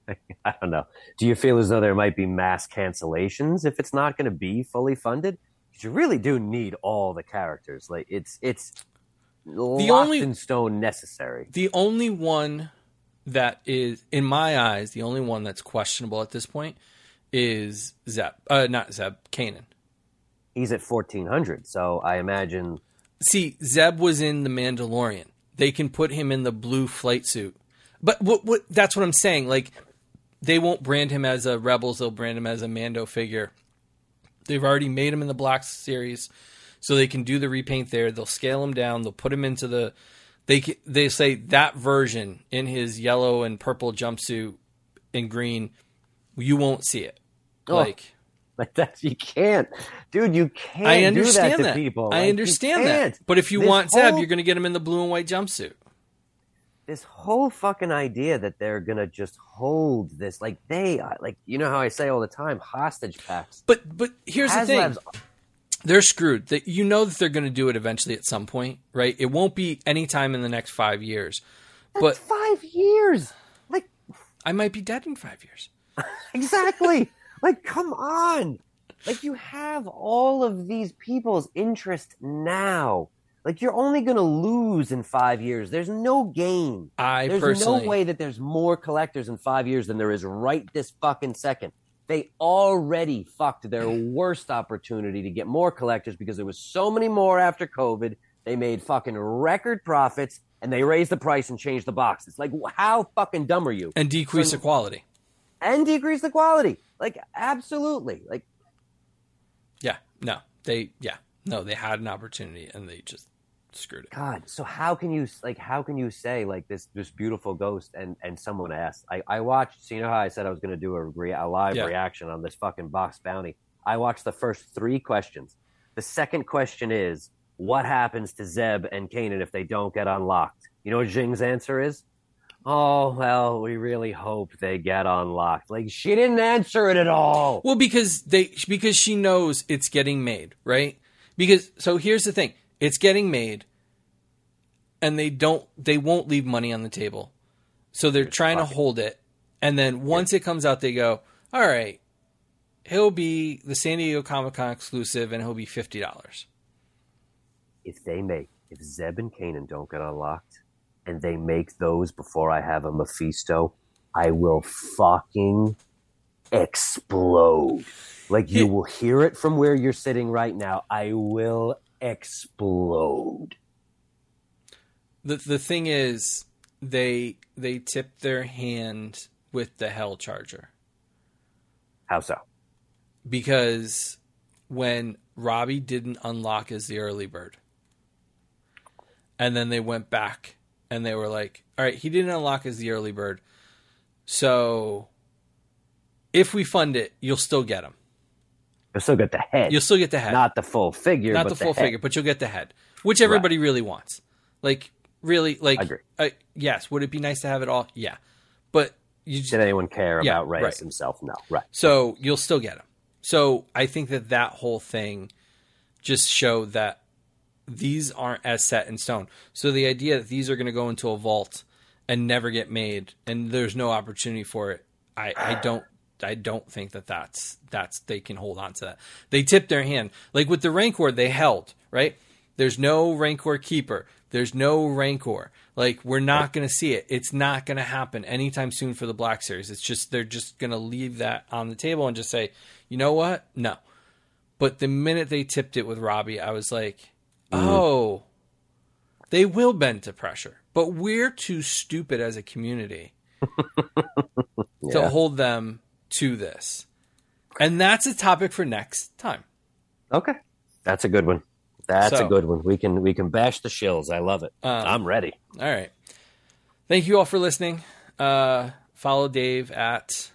I don't know. Do you feel as though there might be mass cancellations if it's not going to be fully funded? Because you really do need all the characters. Like it's locked in stone necessary. The only one that is, in my eyes, the only one that's questionable at this point is Zeb. Not Zeb, Kanan. He's at 1,400, so I imagine... See, Zeb was in The Mandalorian. They can put him in the blue flight suit. But what that's what I'm saying. Like, they won't brand him as a Rebels. They'll brand him as a Mando figure. They've already made him in the Black Series, so they can do the repaint there. They'll scale him down. They'll put him into the... They say that version in his yellow and purple jumpsuit and green, you won't see it. Like that, you can't, dude. You can't. I understand do that to people. I understand that. But if you want Zeb, you're going to get him in the blue and white jumpsuit. This whole fucking idea that they're going to just hold this, like you know how I say all the time, hostage packs. But here's the thing. They're screwed. That you know that they're going to do it eventually at some point, right? It won't be any time in the next 5 years. That's 5 years. Like, I might be dead in 5 years. Exactly. Like, come on. Like, you have all of these people's interest now. Like, you're only going to lose in 5 years. There's no gain. There's no way that there's more collectors in 5 years than there is right this fucking second. They already fucked their worst opportunity to get more collectors because there was so many more after COVID. They made fucking record profits, and they raised the price and changed the boxes. Like, how fucking dumb are you? And decrease the quality. And decrease the quality. Like, absolutely. Like, they had an opportunity, and they just screwed it. God, so how can you say like this beautiful ghost? And someone asked, I watched. So you know how I said I was going to do a live reaction on this fucking box bounty. I watched the first 3 questions. The second question is, what happens to Zeb and Kanan if they don't get unlocked? You know what Jing's answer is? Oh, well, we really hope they get unlocked. Like, she didn't answer it at all. Well, because she knows it's getting made, right? So here's the thing. It's getting made, and they won't leave money on the table. So they're trying to hold it. And then once it comes out, they go, all right, he'll be the San Diego Comic-Con exclusive, and he'll be $50. If Zeb and Kanan don't get unlocked, and they make those before I have a Mephisto, I will fucking explode. Like, you will hear it from where you're sitting right now. I will explode. The thing is, they tipped their hand with the Hell Charger. How so? Because when Robbie didn't unlock as the early bird, and then they went back and they were like, all right, he didn't unlock as the early bird, so if we fund it, you'll still get him. You'll still get the head. You'll still get the head. Not the full figure. Not the full figure, but you'll get the head, which everybody really wants. Like, really, like, I agree. Yes. Would it be nice to have it all? Yeah. But did anyone care about Reyes himself? No. Right. So you'll still get him. So I think that whole thing just showed that these aren't as set in stone. So the idea that these are going to go into a vault and never get made, and there's no opportunity for it, I don't think that's they can hold on to that. They tipped their hand. Like with the Rancor, they held, right? There's no Rancor keeper. There's no Rancor. Like, we're not going to see it. It's not going to happen anytime soon for the Black Series. It's just, they're just going to leave that on the table and just say, you know what? No. But the minute they tipped it with Robbie, I was like, oh, they will bend to pressure. But we're too stupid as a community to hold them to this. And that's a topic for next time. Okay. That's a good one. That's a good one. We can bash the shills. I love it. I'm ready. All right. Thank you all for listening. Follow Dave at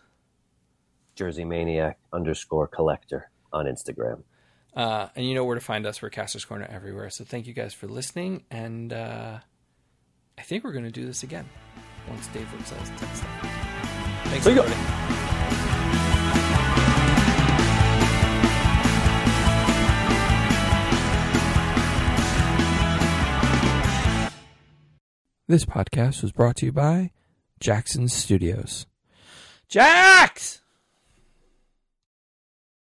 JerseyManiac_collector on Instagram. And you know where to find us. We're Caster's Corner everywhere. So thank you guys for listening. And I think we're going to do this again once Dave looks at his tech stuff. Thanks, everybody. This podcast was brought to you by Jackson Studios. Jax!